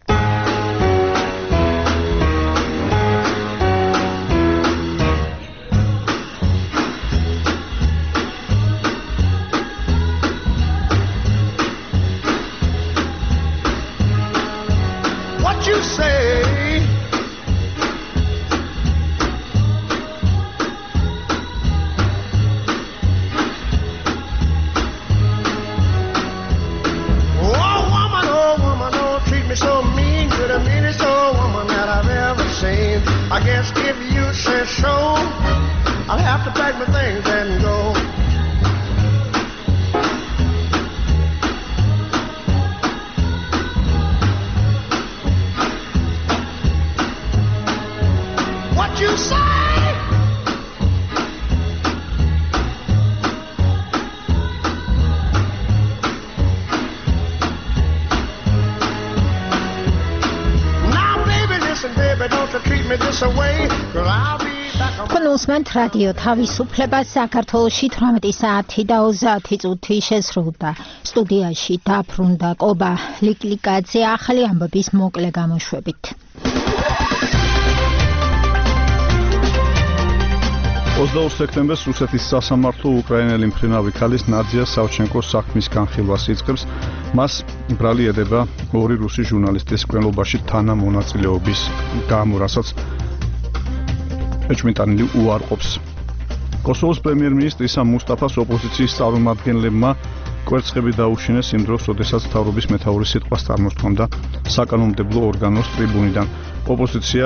You say oh woman, don't treat me so mean. You're the meanest old woman that I've ever seen. I guess if you say so, I'll have to pack my things and go. You say now baby listen baby don't you treat me this away girl I'll be back თქვენ უსმენთ რადიო თავისუფლებას საქართველოში 18 საათი და 30 წუთი შესრულდა. სტუდიაში დაბრუნდა კობა ლიკლიკაძე ახალი ამბების მოკლე გამოშვებით. 22 სექტემბერს რუსეთის სასამართლო უკრაინელი მფრინავი ქალის ნადია სავჩენკოს საქმის განხილვას იწყებს. მას ბრალი ედება ორი რუსი ჟურნალისტის კვლევაში თანამონაწილეობის გამო, რასაც ეჭვმიტანილი უარყოფს. კოსოვოს პრემიერ-მინისტრის მუსტაფას ოპოზიციის წარმომადგენლებმა კვერცხები დაუშინეს იმ დროს, როდესაც მთავრობის მეთაური სიტყვას წარმოსთქვამდა საკანონმდებლო ორგანოს ტრიბუნიდან. ოპოზიცია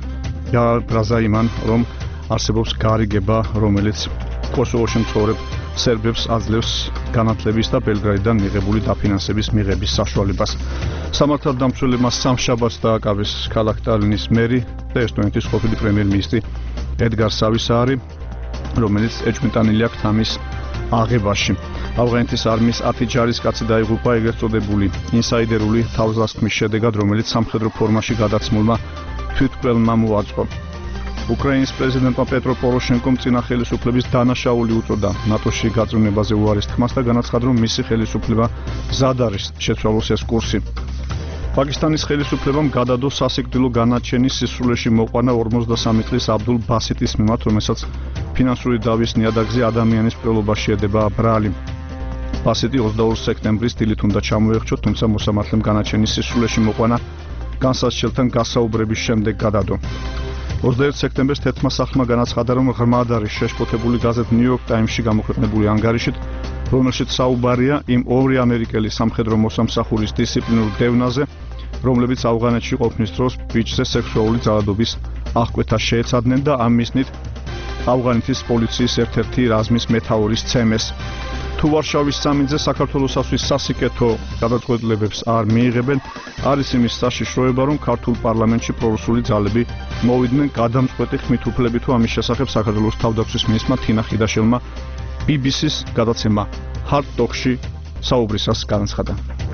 გააზრდა იმან, რომ არსებობს გარიგება, რომელიც კოსოვოში მცხოვრებ სერბებს აძლევს განათლების და ბელგრადიდან მიღებული დაფინანსების მიღების საშუალებას. სამართალდამცველებმა სამშაბათს დააკავეს ქალაქ ტალინის მერი და ესტონეთის ყოფილი პრემიერ-მინისტრი ედგარ სავისაარი, რომელიც ეჭვმიტანილი აქვს ამის აღებაში. ავღანეთის არმიის 10 ჯარისკაცი დაიღუპა ეგრეთ წოდებული ინსაიდერული თავდასხმის შედეგად, რომელიც სამხედრო ფორმაში გადაცმულმა თვითმკვლელმა მოაწყო. უკრაინის პრეზიდენტმა პეტრო პოროშენკომ წინა ხელისუფლების დანაშაული უწოდა ნატოში გაწევნებაზე უარის თქმას და განაცხადა, რომ მისი ხელისუფლება მზად არის შეცვალოს ეს კურსი. პაკისტანის ხელისუფლებამ გადადო სასიკვდილო განაჩენის სისრულეში მოყვანა 53 წლის აბდულ ბასიტის მიმართ, რომელსაც ფინანსური დავის ნიადაგზე ადამიანის მკვლელობაში ედება ბრალი. ბასიტი 22 სექტემბრის დილით უნდა ჩამოეხჩოთ, თუმცა მოსამართლემ განაჩენის სისრულეში მოყვანა განსაცდელთან გასაუბრების შემდეგ გადადო. 21 სექტემბერს თეთრმა სახლმა განაცხადა, რომ ღრმად არის შეშფოთებული გაზეთ New York Times-ში გამოქვეყნებული ანგარიშით, რომელშიც საუბარია იმ ორი ამერიკელი სამხედრო მოსამსახურის დისციპლინურ დევნაზე, რომლებიც ავღანეთში ყოფნის დროს ბიჭზე სექსუალური ძალადობის აღკვეთა შეეცადნენ და ამ მიზნით ავღანეთის პოლიციის ერთ-ერთი რაზმის მეთაურის ცემეს. თუ ვარშავის სამინძე საქართველოსთვის სასიკეთო გადაწყვეტილებებს არ მიიღებენ, არის იმის საშიშროება, რომ ქართულ პარლამენტში პრორუსული ძალები მოვიდნენ გადამწყვეტი ხმით უფლებით, თუ ამის შესახებ საქართველოს თავდაცვის მინისტრმა თინა ხიდაშელმა BBC-ს გადაცემა Hard Talk-ში საუბრისას განაცხადა.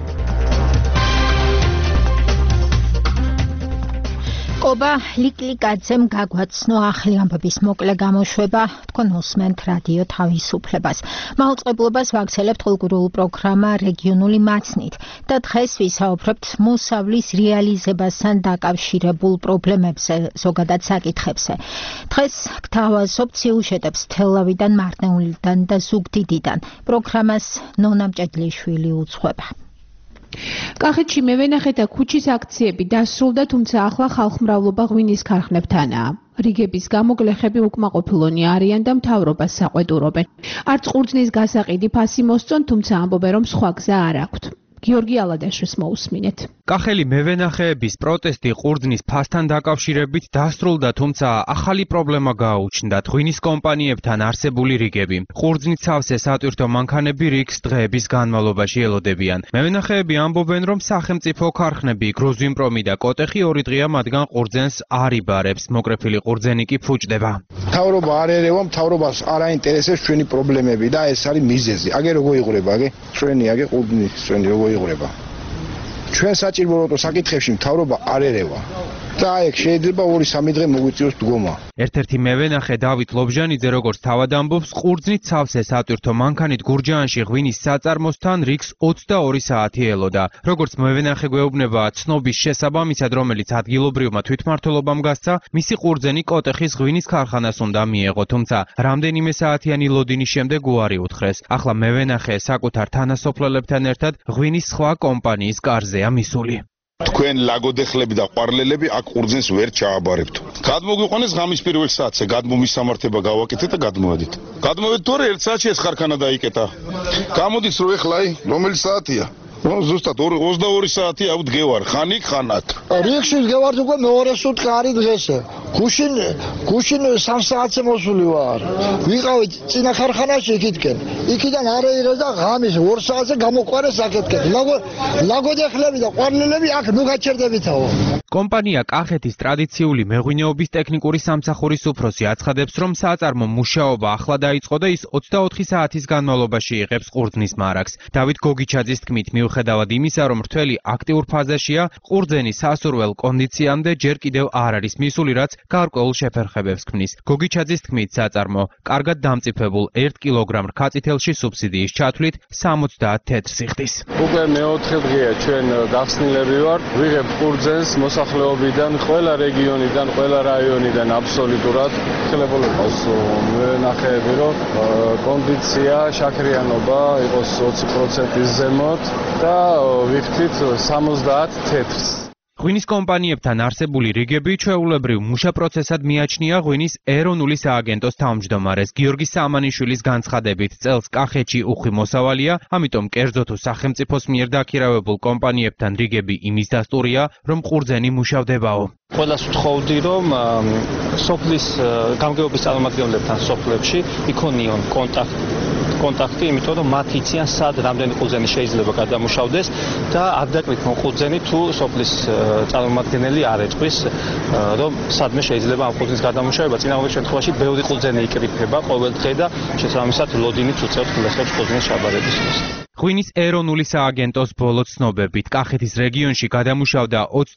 კობა ლიკლიკაძემ გაგვაცნო ახლი ამბების მოკლე გამოშვება, თქვენ უსმენთ რადიო თავისუფლებას. მაუწყებლობას ვაქცელებთ ყოლგურულ პროგრამა რეგიონული მაცნით და დღეს ვისაუბრებთ მოსავლის რეალიზებასთან დაკავშირებულ პრობლემებზე, ზოგადად საკითხებზე. დღეს გთავაზობთ სიუჟეტებს თელავიდან, მარნეულიდან და ზუგდიდიდან. პროგრამას ნონა მჭედლიშვილი უძღვება. კახეთში მევენახე და ქუჩის აქციები დასრულდა, თუმცა ახლა ხალხმრავლობა ღვინის ქარხნებთანაა. რიგების გამო გლეხები უკმაყოფილონი არიან და მთავრობას საყვედურობენ. არც ყურძნის გასაყიდი ფასი მოსწონ, თუმცა ამბობენ, რომ სხვა გზა არ აქვთ. გიორგი ალადაშვილს მოусმინეთ. კახელი მევენახეების პროტესტი ყურძნის ფასთან დაკავშირებით დასრულდა, თუმცა ახალი პრობლემა გააუჩნდათ ღვინის კომპანიებთან არსებული რიგები. ყურძნის სავსე სატვირთო მანქანები რიგს დღეების განმავლობაში ელოდებიან. მევენახეები ამბობენ, რომ სახელმწიფო ქარხნები გროზინპრომი და კოტეხი 2 დღეა მათგან ყურძენს არ იბარებს, მოკრეფილი ყურძენი კი ფუჭდება. მთავრობა არ ერევა, მთავრობას არ აინტერესებს ჩვენი პრობლემები და ეს არის მიზეზი. აგე როგორ იღურება, აგე ჩვენი აგე ყურძნის ჩვენი როგორ იღურება. ჩვენ საჭიროებო საკითხებში მთავრობა არ ერევა. და ეგ შეიძლება 2-3 დღე მოგვიწევს დგომა. ერთ-ერთი მევენახე დავით ლობჟანიძე როგორც თავად ამბობს, ყურძნით სავსე სატვირთო მანქანით გურჯაანში ღვინის საწარმოსთან რიგს 22 საათი ელოდა. როგორც მევენახე გვეუბნება, ცნობის შესაბამისად, რომელიც ადგილობრივმა თვითმმართველობამ გასცა, მისი ყურძენი კოტეხის ღვინის ქარხანას უნდა მიეღო, თუმცა რამდენიმე საათიანი ლოდინის შემდეგ უარი უთხრეს. ახლა მევენახე საკუთარ თანასოფლელებთან ერთად ღვინის სხვა კომპანიის კარზეა მისული. თქვენ ლაგოდეხლები და ყვარლელები აქ ყურძენს ვერ ჩააბარებთ. გადმოგვიყვანეს ღამის პირველ საათზე, გადმომის სამართება გავაკეთეთ და გადმოვედით. გადმოვედით თორე 1 საათში ეს ხარქანა დაიკეტა. გამოდის რომ ეხლა რომელი საათია? ზუსტად 22 საათი ავდგევარ, ხან იქ ხან აქ. რიგში ვდგევარ უკვე მეორე სუტყი არის დღეს. გუშინ 3 საათზე მოსული ვარ. ვიყავი წინა ხარხანაში იქითკენ. იქიდან არეირე და ღამის 2 საათზე გამოყვარეს აქეთკენ. ლაგოდეხლები და ყვარლელები აქ ნუ გაჩერდებითაო. კომპანია კახეთის ტრადიციული მეღვინეობის ტექნიკური სამსახურის უფროსი აცხადებს, რომ საწარმო მუშაობა ახლა დაიწყო და ის 24 საათის განმავლობაში იღებს ყურძნის მარაგს. დავით გოგიჩაძის თქმით, მიუხედავად იმისა, რომ რთველი აქტიურ ფაზაშია, ყურძენი სასურველ კონდიციამდე ჯერ კიდევ არ არის მისული, რაც გარკვეულ შეფერხებებს ქმნის. გოგიჩაძის თქმით, საწარმო კარგად დამწიფებულ 1 კილოგრამ რქაწითელში სუბსიდიის ჩათვლით 70 თეთრ სიხდის. უკვე მეოთხე დღეა ჩვენ გახსნილები ვართ, ვიღებ ყურძენს მოსახლეობიდან, ყველა რეგიონიდან, ყველა რაიონიდან აბსოლუტურად. ხელებოლა იყოს მევენახეები, რომ კონდიცია, შაქრიანობა იყოს 20%-ის ზემოთ და ვიხდით 70 თეთრს. ღვინის კომპანიებთან არსებული რიგები ჩვეულებრივ მუშა პროცესად მიაჩნია ღვინის ეროვნული სააგენტოს თავმჯდომარეს გიორგი სამანიშვილის განცხადებით, წელს კახეთში უხვი მოსავალია, ამიტომ კერძო თუ სახელმწიფოს მიერ დაქირავებულ კომპანიებთან რიგები იმის დასტურია, რომ ყურძენი მუშავდებაო. ყველას ვთხოვდი, რომ სოფლის გამგეობის წარმომადგენლებთან სოფლებში იქონიონ კონტაქტი კონტაქტი, იმიტომ რომ მათ იციან სად რამდენი ყურძენი შეიძლება გადამუშავდეს და არ დაკრით ყურძენი თუ სოფლის წარმომადგენელი არ ეწვის რომ სადმე შეიძლება ამ ყურძენის გადამუშავება. წინააღმდეგ შემთხვევაში ბევრი ყურძენი იკრიფება ყოველ დღე და შესაბამისად ლოდინიც უწევს გულისხმობს ყურძენის ჩაბარების დროს. ღვინის ეროვნული სააგენტოს ბოლო ცნობებით კახეთის რეგიონში გადამუშავდა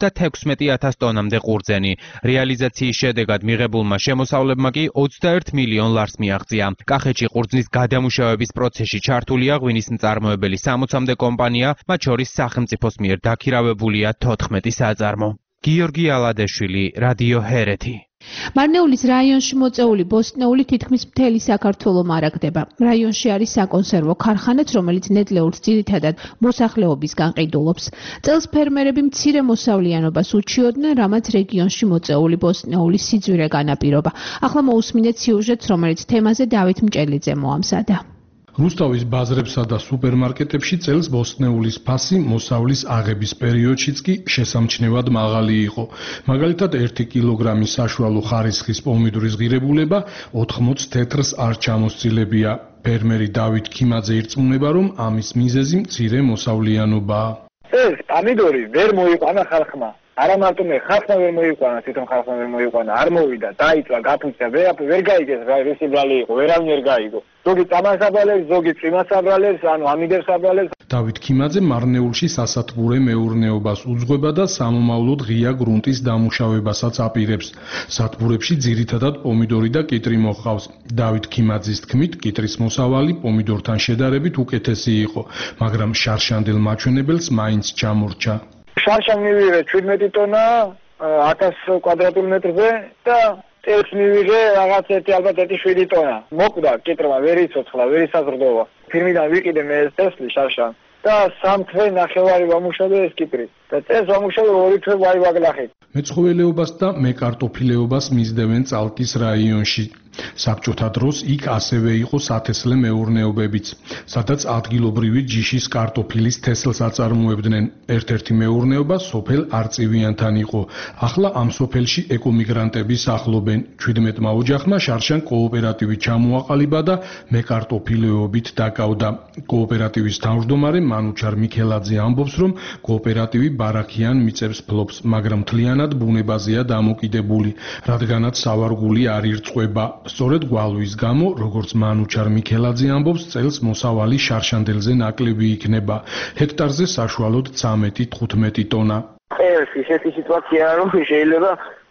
36,000 ტონამდე ყურძენი. რეალიზაციის შედეგად მიღებულმა შემოსავლებმა კი 21 მილიონ ლარს მიაღწია. კახეთში ყურძნის გადამუშავების პროცესში ჩართულია ღვინის მწარმოებელი 60-მდე კომპანია, მათ შორის სახელმწიფოს მიერ დაქირავებულია 14 საწარმო. გიორგი ალადეშვილი, რადიო ჰერეთი. მარნეულის რაიონში მოწეული ბოსტნეული თითქმის მთელი საქართველო მარაგდება. რაიონში არის საკონსერვო ქარხანაც, რომელიც ნედლეულს ძირითადად მოსახლეობისგან ყიდულობს. წელს ფერმერები მცირე მოსავლიანობას უჩიოდნენ, რამაც რეგიონში მოწეული ბოსტნეულის სიძვირე განაპირობა. ახლა მოусმინეთ სიუჟეტს, რომელიც თემაზე დავით მჭელიძე მოამზადა. რუსთავის ბაზრებსა და სუპერმარკეტებში წელს ბოსტნეულის ფასი მოსავლის აღების პერიოდშიც კი შესამჩნევად მაღალი იყო. მაგალითად 1 კილოგრამის საშუალო ხარისხის პომიდორის ღირებულება 80 თეთრს არ ჩამოსწილებია. ფერმერი დავით ქიმაძე ირწმუნება, რომ ამის მიზეზი მცირე მოსავლიანობაა. ეს პომიდორი ვერ მოიყვანა ხალხმა. არა მარტო მე ხალხმა ვერ მოიყვანა, თვითონ ხალხმა ვერ მოიყვანა, არ მოვიდა, დაიწვა, გაფუძნა, ვერ გაიგეს რა ისი ბრალი იყო, ვერავინ ვერ გაიგო. ზოგი წამასაბრალებს, ზოგი წვიმასაბრალებს, ანუ ამიდებს აბრალებს. დავით ქიმაძე მარნეულში სასათბურე მეურნეობას უძღვება და სამომავლოდ ღია გრუნტის დამუშავებასაც აპირებს. სათბურებში ძირითადად პომიდორი და კიტრი მოჰყავს. დავით ქიმაძის თქმით, კიტრის მოსავალი პომიდორთან შედარებით უკეთესი იყო, მაგრამ შარშანდელ მაჩვენებელს მაინც ჩამორჩა. შარშან მივიღე 17 ტონა 1000 კვადრატულ მეტრზე და წელს მივიღე რაღაც ალბათ 7 ტონა. მოკვდა კიტრმა, ვერ იცოცხლა, ვერ ისაზრდოვა. ფირმიდან ვიყიდე მე ეს ტესლი შარშან და 3 თვე ნახევარი ვამუშავე ეს კიტრი. და წელს ვამუშავე 2 თვე ვაივაგლახით. მეცხოველეობას და მეკარტოფილეობას მისდევენ წალკის რაიონში. საბჭოთა დროს იქ ასევე იყო სათესლე მეურნეობებიც, სადაც ადგილობრივი ჯიშის კარტოფილის თესლს აწარმოებდნენ. ერთ-ერთი მეურნეობა სოფელ არწივიანთან იყო. ახლა ამ სოფელში ეკომიგრანტები სახლობენ. 17-მა ოჯახმა შარშან კოოპერატივი ჩამოაყალიბა და მეკარტოფილეობით დაკავდა. კოოპერატივის თავმჯდომარე მანუჩარ მიქელაძე ამბობს, რომ კოოპერატივი ბარაქიან მიწებს ფლობს, მაგრამ მთლიანად ბუნებაზეა დამოკიდებული, რადგანაც სავარგული არ ირწყვება. სწორედ გვალვის გამო, როგორც მანუჩარ მიქელაძე ამბობს, წელს მოსავალი შარშანდელზე ნაკლები იქნება. ჰექტარზე საშუალოდ 13-15 ტონა. ეს ისეთი სიტუაცია, რომ შეიძლება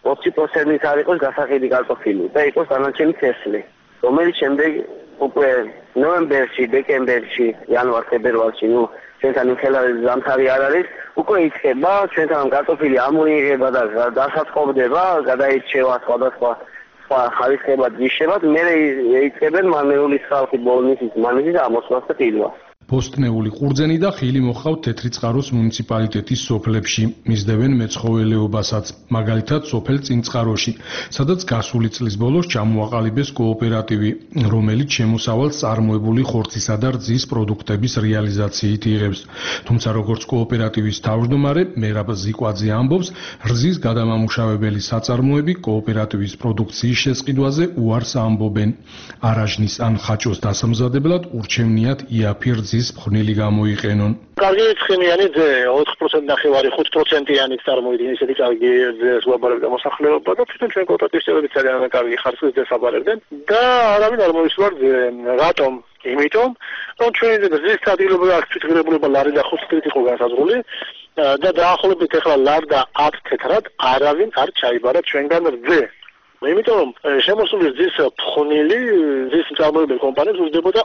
20%-ით არ იყოს გასაყიდი კარტოფილი და იყოს დანარჩენი თესლი, რომელიც შემდეგ უკვე ნოემბერში, დეკემბერში, იანვარ-ფებრუარში, ჩვენთან ხელარი ზამთარი არ არის, უკვე იქნება, ჩვენთან კარტოფილი ამოიღება და დასაწყობდება, გადაირჩევა სხვადასხვა ხარისხებად, ჯიშებად, მერე იწყებენ მარნეულის ხალხი ბოლნისის მანიზის ამოსვლას და ყიდვას. ბოსტნეული ყურძენი და ხილი მოჰყავთ თეთრიწყაროს მუნიციპალიტეტის სოფლებში. მისდევენ მეცხოველეობასაც, მაგალითად სოფელ წინწყაროში, სადაც გასული წლის ბოლოს ჩამოაყალიბეს კოოპერატივი, რომელიც შემოსავალს წარმოებული ხორცისა და რძის პროდუქტების რეალიზაციით იღებს. თუმცა როგორც კოოპერატივის თავმჯდომარე მერაბ ზიკვაძე ამბობს, რძის გადამამუშავებელი საწარმოები კოოპერატივის პროდუქციის შესყიდვაზე უარს ამბობენ. არაჟნის ან ხაჭოს დასამზადებლად ურჩევნიათ იაფი რძის მხნილი გამოიყენონ. კარგი ცხენიანი ძე 4% ნახევარი 5%-იანი წარმოიდგინე ისეთი კარგი ძეს ვაბარებდა მოსახლეობა და თვითონ ჩვენ კოოპერატივის წევრები ძალიან კარგი ხარისხის ძეს აბარებდნენ და არავინ არ მოისურვარ რატომ? იმიტომ რომ ჩვენი რძის ადგილობრივი აქცენტირებულება ლარი და 5 თეთრით იყო განსაზღვრული და დაახლოებით ახლა ლარ და 10 თეთრად არავინ არ ჩაიბარა ჩვენგან რძე. იმიტომ რომ შემოსული რძის ფხვნილი რძის მწარმოებელი კომპანიებს უძლებოდა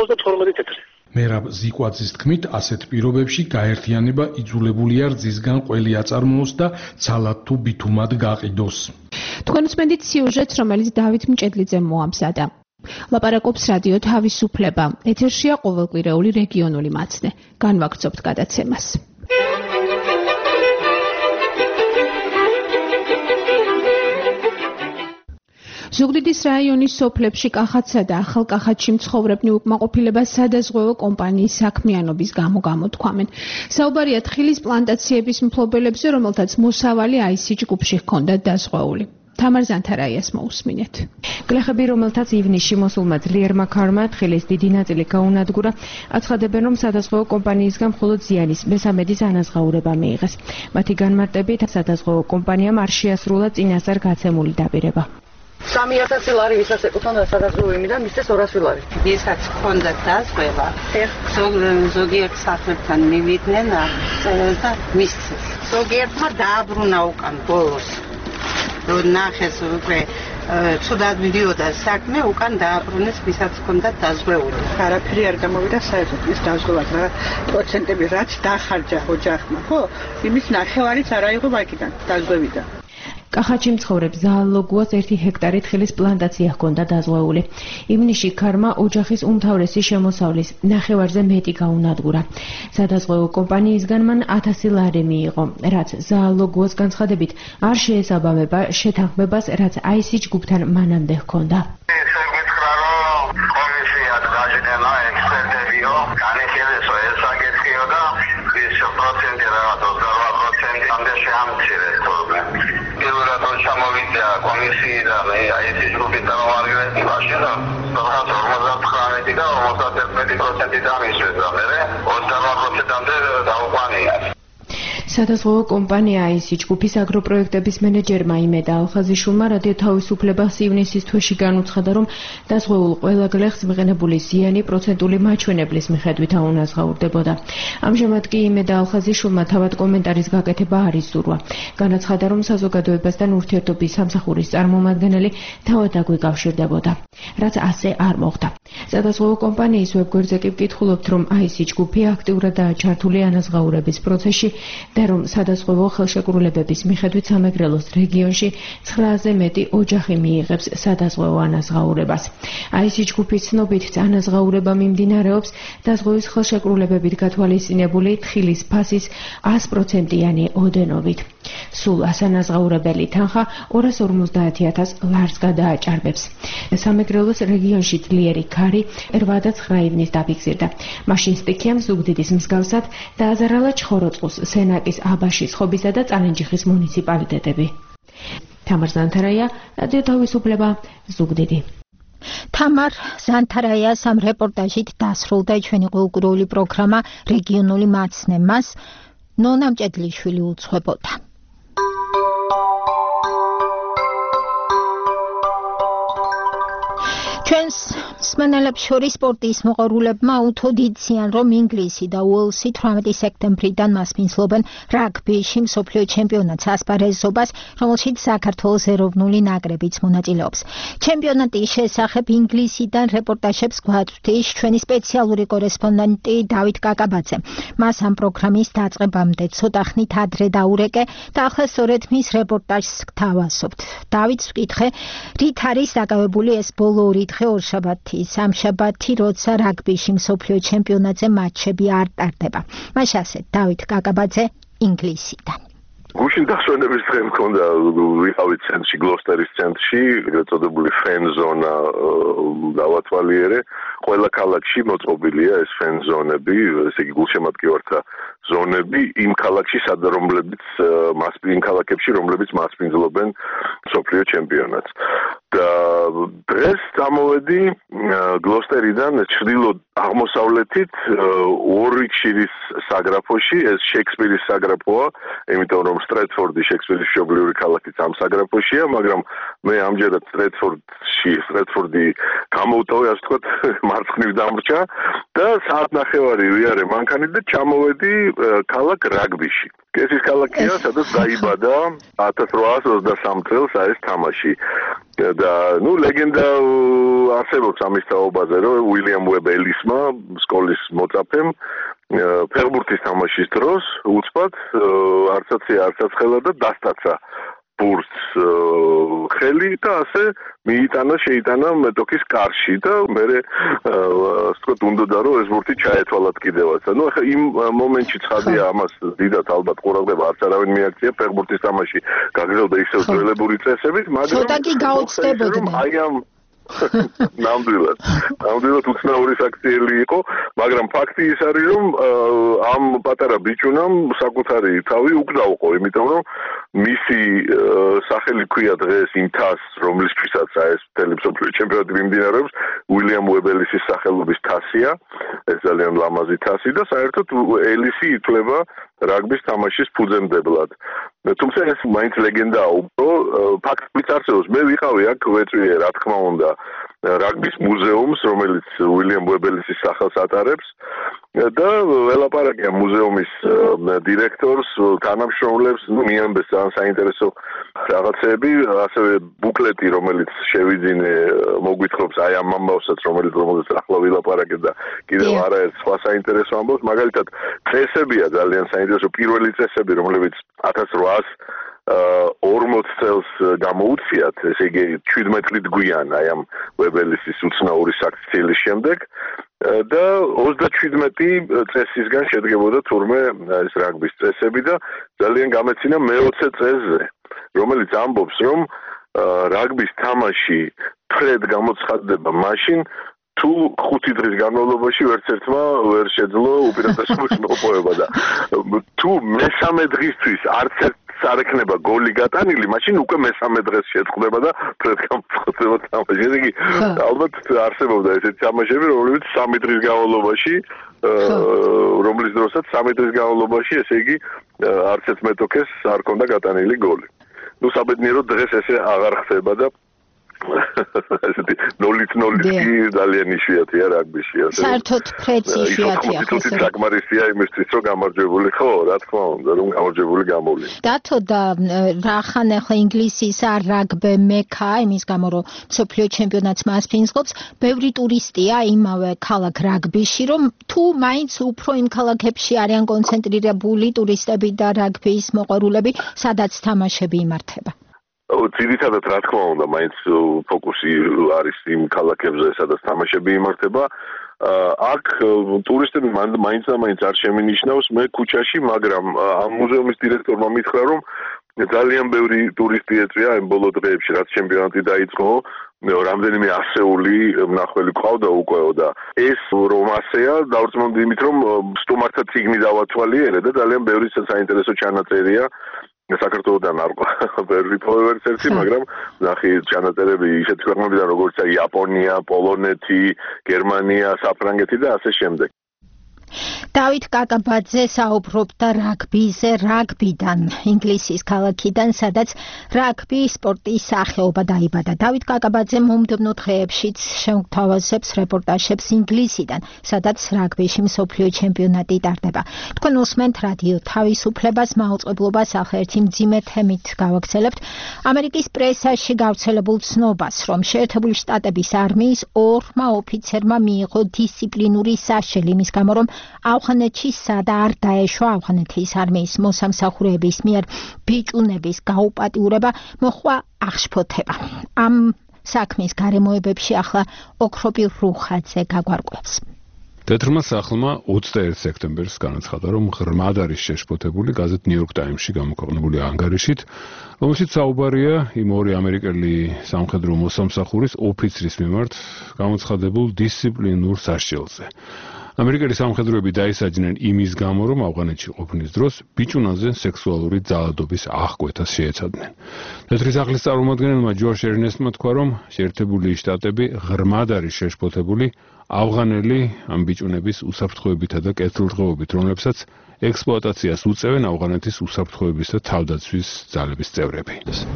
52 თეთრი. მერაბ ზიკვაძის თქმით, ასეთ პირობებში გაერთიანება იძულებულია რძისგან ყველი აწარმოოს და ცალად თუ ბითუმად გაყიდოს. თქვენ უსმენთ სიუჟეტს, რომელიც დავით მჭედლიძემ მოამზადა. ლაპარაკობს რადიო თავისუფლება. ეთერშია ყოველკვირეული რეგიონული მაცდე. განვაგრძობთ გადაცემას. ზუგდიდის რაიონის სოფლებში კახათსა და ახალკახათში მცხოვრებნი უკმაყოფილება სადაზღვევო კომპანიის საქმიანობის გამო გამოთქვამენ. საუბარია თხილის პლანტაციების მფლობელებზე, რომელთაც მოსავალი აისი ჯგუფში ჰქონდათ დაზღვეული. თამარ ზანთარაიას მოусმინეთ. გლეხები, რომელთაც ივნისში მოსულმა ძლიერმა ქარმა თხილის დიდი ნაწილი გაუნადგურა, აცხადებენ, რომ სადაზღვევო კომპანიისგან მხოლოდ ზიანის მესამედის ანაზღაურება მიიღეს. მათი განმარტებით, სადაზღვევო კომპანიამ არ შეასრულა წინასწარ გაცემული დაპირება. 3000 ლარი ვისაც ეკუთვნოდა სადაზღვევო იმიდან მისცეს 200 ლარი. ვისაც ჰქონდა დაზღვევა, ზოგიერთ სახლებთან მივიდნენ და მისცეს. ზოგიერთმა დააბრუნა უკან ბოლოს. ნახეს უკვე ცუდად მიდიოდა საქმე, უკან დააბრუნეს, ვისაც ჰქონდა დაზღვეული. არაფერი არ გამოვიდა საერთოდ ის დაზღვევას, რა პროცენტები რაც დახარჯა ოჯახმა, ხო? იმის ნახევარიც არ აიღო ვაკიდან დაზღვევიდან. კახეთში მცხოვრებს ზაალოგუას 1 ჰექტარი თხილის პლანტაცია ჰქონდა დაზღვეული. ივნისში ქარმა ოჯახის უმთავრესი შემოსავლის ნახევარზე მეტი გაუნადგურა. სადაზღვევო კომპანიისგან მან 1000 ლარი მიიღო, რაც ზაალოგუას განცხადებით არ შეესაბამება შეთანხმებას, რაც აისი ჯგუფთან მანამდე ჰქონდა. ჩამოვიდა კომისიიდან აისი ჯგუფის წარმომადგენლები მაშინ 59 და 51% დამისვეს და მე 28%-მდე დაუყვანია. სადაზღვევო კომპანია აისი ჯგუფის აგროპროექტების მენეჯერმა იმედა ალხაზიშვილმა რადიო თავისუფლებას ივნისის თვეში განუცხადა, რომ დაზღვეულ ყველა გლეხს მიღებული ზიანი პროცენტული მაჩვენებლის მიხედვით აუნაზღაურდებოდა. ამჟამად კი იმედა ალხაზიშვილმა თავად კომენტარის გაკეთება არ ისურვა. განაცხადა, რომ საზოგადოებასთან ურთიერთობის სამსახურის წარმომადგენელი თავად აგვიკავშირდებოდა, რაც ასე არ მოხდა. სადაზღვევო კომპანიის ვებგვერდზე კი ვკითხულობთ, რომ აისი ჯგუფი აქტიურადაა ჩართული ანაზღაურების პროცესში და რომ სადაზღვევო ხელშეკრულებების მიხედვით სამეგრელოს რეგიონში 9-ზე მეტი ოჯახი მიიღებს სადაზღვევო ანაზღაურებას. აისი ჯგუფის ცნობით ანაზღაურება მიმდინარეობს დაზღვევის ხელშეკრულებებით გათვალისწინებული თხილის ფასის 100%-იანი ოდენობით. სულ ასანაზღაურებელი თანხა 250,000 ლარს გადააჭარბებს. სამეგრელოს რეგიონში ძლიერი ქარი 8 და 9 ივნის დაფიქსირდა. მაშინ სტიქიამ ზუგდიდის მსგავსად დააზარალა ჩხოროწყუს, სენაკის, აბაშის, ხობისა და წალენჯიხის მუნიციპალიტეტები. თამარ ზანთარაია, რადიო თავისუფლება, ზუგდიდი. თამარ ზანთარაიას ამ რეპორტაჟით დასრულდა ჩვენი ყოველკვირეული პროგრამა რეგიონული მაცნე. მას ნონა მჭედლიშვილი უძღვებოდა. ჩვენს მსმენელებს შორის სპორტის მოყვარულებმა უთოდ იციან, რომ ინგლისი და უელსი 18 სექტემბრიდან მასპინძლობენ რაგბიში მსოფლიო ჩემპიონატს ასპარეზობას, რომელშიც საქართველოს ეროვნული ნაკრებიც მონაწილეობს. ჩემპიონატის შესახებ ინგლისიდან რეპორტაჟებს გვაწვდის ჩვენი სპეციალური კორესპონდენტი დავით კაკაბაძე. მას ამ პროგრამის დაწყებამდე ცოტა ხნით ადრე დაურეკე და ახლა სწორედ მის რეპორტაჟს გთავაზობთ. დავით, ვკითხე, რით არის დაკავებული ეს ბოლო ორი ორშაბათი, სამშაბათი, როცა რაგბიში მსოფლიო ჩემპიონატზე მატჩები არ ტარდება. მას ასე დავით კაკაბაძე ინგლისიდან. გუშინ დასვენების დღე მქონდა, ვიყავით ცენტრში, გლოსტერის ცენტრში, გაწოდებული ფენ ზონა დავათვალიერე. ყველა ქალაქში მოწყობილია ეს ფენ ზონები, ესე იგი გულშემატკივართა ზონები იმ ქალაქში, რომლებიც იმ ქალაქებში, რომლებიც მასპინძლობენ მსოფლიო ჩემპიონატს. და დღეს წამოვედი გლოსტერიდან ჩრდილო აღმოსავლეთით უორვიკშირის საგრაფოში, ეს შექსპირის საგრაფოა, იმიტომ რომ სტრეტფორდი შექსპირის მშობლიური ქალაქიც ამ საგრაფოშია, მაგრამ მე ამჯერად სტრეტფორდი გამოვტოვე, ასე ვთქვათ, მარცხნივ დამრჩა და საათნახევარი ვიარე მანქანით და ჩამოვედი ქალაქ რაგბიში. ეს ის ქალაქია, სადაც დაიბადა 1823 წელს ეს თამაში. და ლეგენდა არსებობს ამის თაობაზე, რომ უილიამ უებ ელისმა, სკოლის მოწაფემ, ფეხბურთის თამაშის დროს უცბად არცაც ხელა და დასტაცა ბურთს ხელი და ასე შეიტანა მეტოქის კარში და მე ვთქვათ უნდოდა რომ ეს ბურთი ჩაეთვალათ კიდევაც. ახლა იმ მომენტში ცხადია ამას დიდად ალბათ ყურადღება არც არავინ მიაქცია, ფეხბურთის თამაში გაგრძელდა ისევ ძველებური წესებით, მაგრამ ცოტა კი გაუცდებოდნენ. აი ამ ნამდვილად უცნაური საქციელი იყო, მაგრამ ფაქტი ის არის, რომ ამ პატარა ბიჭუნამ საკუთარი თავი უკდავყო, იმიტომ რომ მისი სახელი ქვია დღეს იმ თასს, რომლისთვისაც ეს მსოფლიო ჩემპიონატი მიმდინარეობს, უილიამ უებელისის სახელობის თასია, ეს ძალიან ლამაზი თასი და საერთოდ ელისი ითვლება რაგბის თამაშის ფუძემდებლად. თუმცა ეს მაინც ლეგენდაა უფრო, ფაქტიც არსებობს. მე ვიყავი აქ ვეწვიე, რა თქმა უნდა, რაგბის მუზეუმს, რომელიც უილიამ უებელისის სახელს ატარებს და ველაპარაკე ამ მუზეუმის დირექტორს, თანამშრომლებს, მიამბეს ძალიან საინტერესო რაღაცები, ასევე ბუკლეტი, რომელიც შევიძინე, მოგვითხრობს აი ამ ამბავსაც, რომელზეც ახლა ვილაპარაკე და კიდევ არაერთ სხვა საინტერესო ამბავს, მაგალითად, წესებია ძალიან საინტერესო, პირველი წესები, რომლებიც 1840 წელს გამოუციათ, ესე იგი 17 წლით გვიან აი ამ უებელისის უცნაური საქციელის შემდეგ და 37 წესისგან შედგებოდა თურმე ეს რაგბის წესები და ძალიან გამეცინა მე-20 წესზე, რომელიც ამბობს, რომ რაგბის თამაში ფრედ გამოცხადდება მაშინ, თუ 5 დღის განმავლობაში ვერცერთმა ვერ შეძლო უპირატესობის მოპოვება და თუ მესამე დღისთვის არც ერთს არ ექნება გოლი გატანილი, მაშინ უკვე მესამე დღეს შეწყდება და ფრედ გამოცხადდება თამაში. ესე იგი, ალბათ არსებობდა ესეთი თამაშები, რომლებიც 3 დღის განმავლობაში, რომლის დროსაც 3 დღის განმავლობაში, ესე იგი, არც ერთ მეტოქეს არ ქონდა გატანილი გოლი. ნუ საბედნიეროდ დღეს ესე აღარ ხდება და ესეთი 0-0 ძალიან იშვიათია რაგბიში. საერთოდ ფრედს იშვიათია ხო? საკმარისია იმისთვის, რომ გამარჯვებული ხო, რა თქმა უნდა, რომ გამარჯვებული გამოვლინო. დათო და რახან ახლა ინგლისის რაგბი მექა, იმის გამო რომ მსოფლიო ჩემპიონატს მას ფინსლობს, ბევრი ტურისტია იმავე ქალაქ რაგბიში, რომ თუ მაინც უფრო იმ ქალაქებში არიან კონცენტრირებული ტურისტები და რაგბის მოყვარულები, სადაც თამაშები იმართება. ძირითადად რა თქმა უნდა, მაინც ფოკუსი არის იმ ქალაქებზე, სადაც თამაშები იმართება. აქ ტურისტები მაინც და მაინც არ შემინიშნავს, მე ქუჩაში, მაგრამ ამ მუზეუმის დირექტორმა მითხრა, რომ ძალიან ბევრი ტურისტი ეწვია ამ ბოლო დღეებში, რაც ჩემპიონატი დაიწყო, რამდენიმე ასეული მნახველი ყავდა უკვე და ეს რომ ასეა, დავრწმუნდი იმით, რომ სტუმართა წიგნი დავათვალიერე და ძალიან ბევრი საინტერესო ჩანაწერია საქართველოდან არ ბევრი ფოვერს ერთი, მაგრამ ნახე ჩანაწერები ისეთ ქვეყნებიდან, როგორიცაა იაპონია, პოლონეთი, გერმანია, საფრანგეთი და ასე შემდეგ. დავით კაკაბაძე საუბრობდა რაგბიზე, რაგბიდან, ინგლისის ქალაქიდან, სადაც რაგბი სპორტის სახეობა დაიბადა. დავით კაკაბაძე მომდევნო დღეებშიც შეგვთავაზებს რეპორტაჟებს ინგლისიდან, სადაც რაგბიში მსოფლიო ჩემპიონატი ტარდება. თქვენ უსმენთ რადიო თავისუფლებას, მაუწყებლობას ახლა მძიმე თემით გავაგრძელებთ. ამერიკის პრესაში გავრცელებულ ცნობას, რომ შეერთებული შტატების არმიის 2 ოფიცერმა მიიღო დისციპლინური საშელი იმის გამო, რომ ავღანეთში სადა არ დაეშვა ავღანეთის არმიის მოსამსახურეების მიერ ბიჭუნების გაუპატიურება მოხვა აღშფოთება. ამ საქმის გარემოებებში ახლა ოქროპირ რუხაძე გაგვარკვევს. თეთრმა სახლმა 21 სექტემბერს განაცხადა, რომ ღრმად არის შეშფოთებული გაზეთ New York Times-ში გამოქვეყნებული ანგარიშით, რომელშიც საუბარია იმ 2 ამერიკელი სამხედრო მოსამსახურის ოფიცრის მიმართ გამოცხადებულ დისციპლინურ სასჯელზე. ამერიკელი სამხედროები დაისაჯნენ იმის გამო, რომ ავღანეთში ყოფნის დროს ბიჭუნაზე სექსუალური ძალადობის აღკვეთას შეეცადნენ. თეთრი სახლის წარმომადგენელმა ჯოშ ერნესტმა თქვა, რომ შეერთებული შტატები ღრმად არის შეშფოთებული ავღანელი ამ ბიჭუნების უსაფრთხოებითა და კეთილდღეობით, რომლებსაც ექსპლუატაციას უწევენ ავღანეთის უსაფრთხოების და თავდაცვის ძალების წევრები.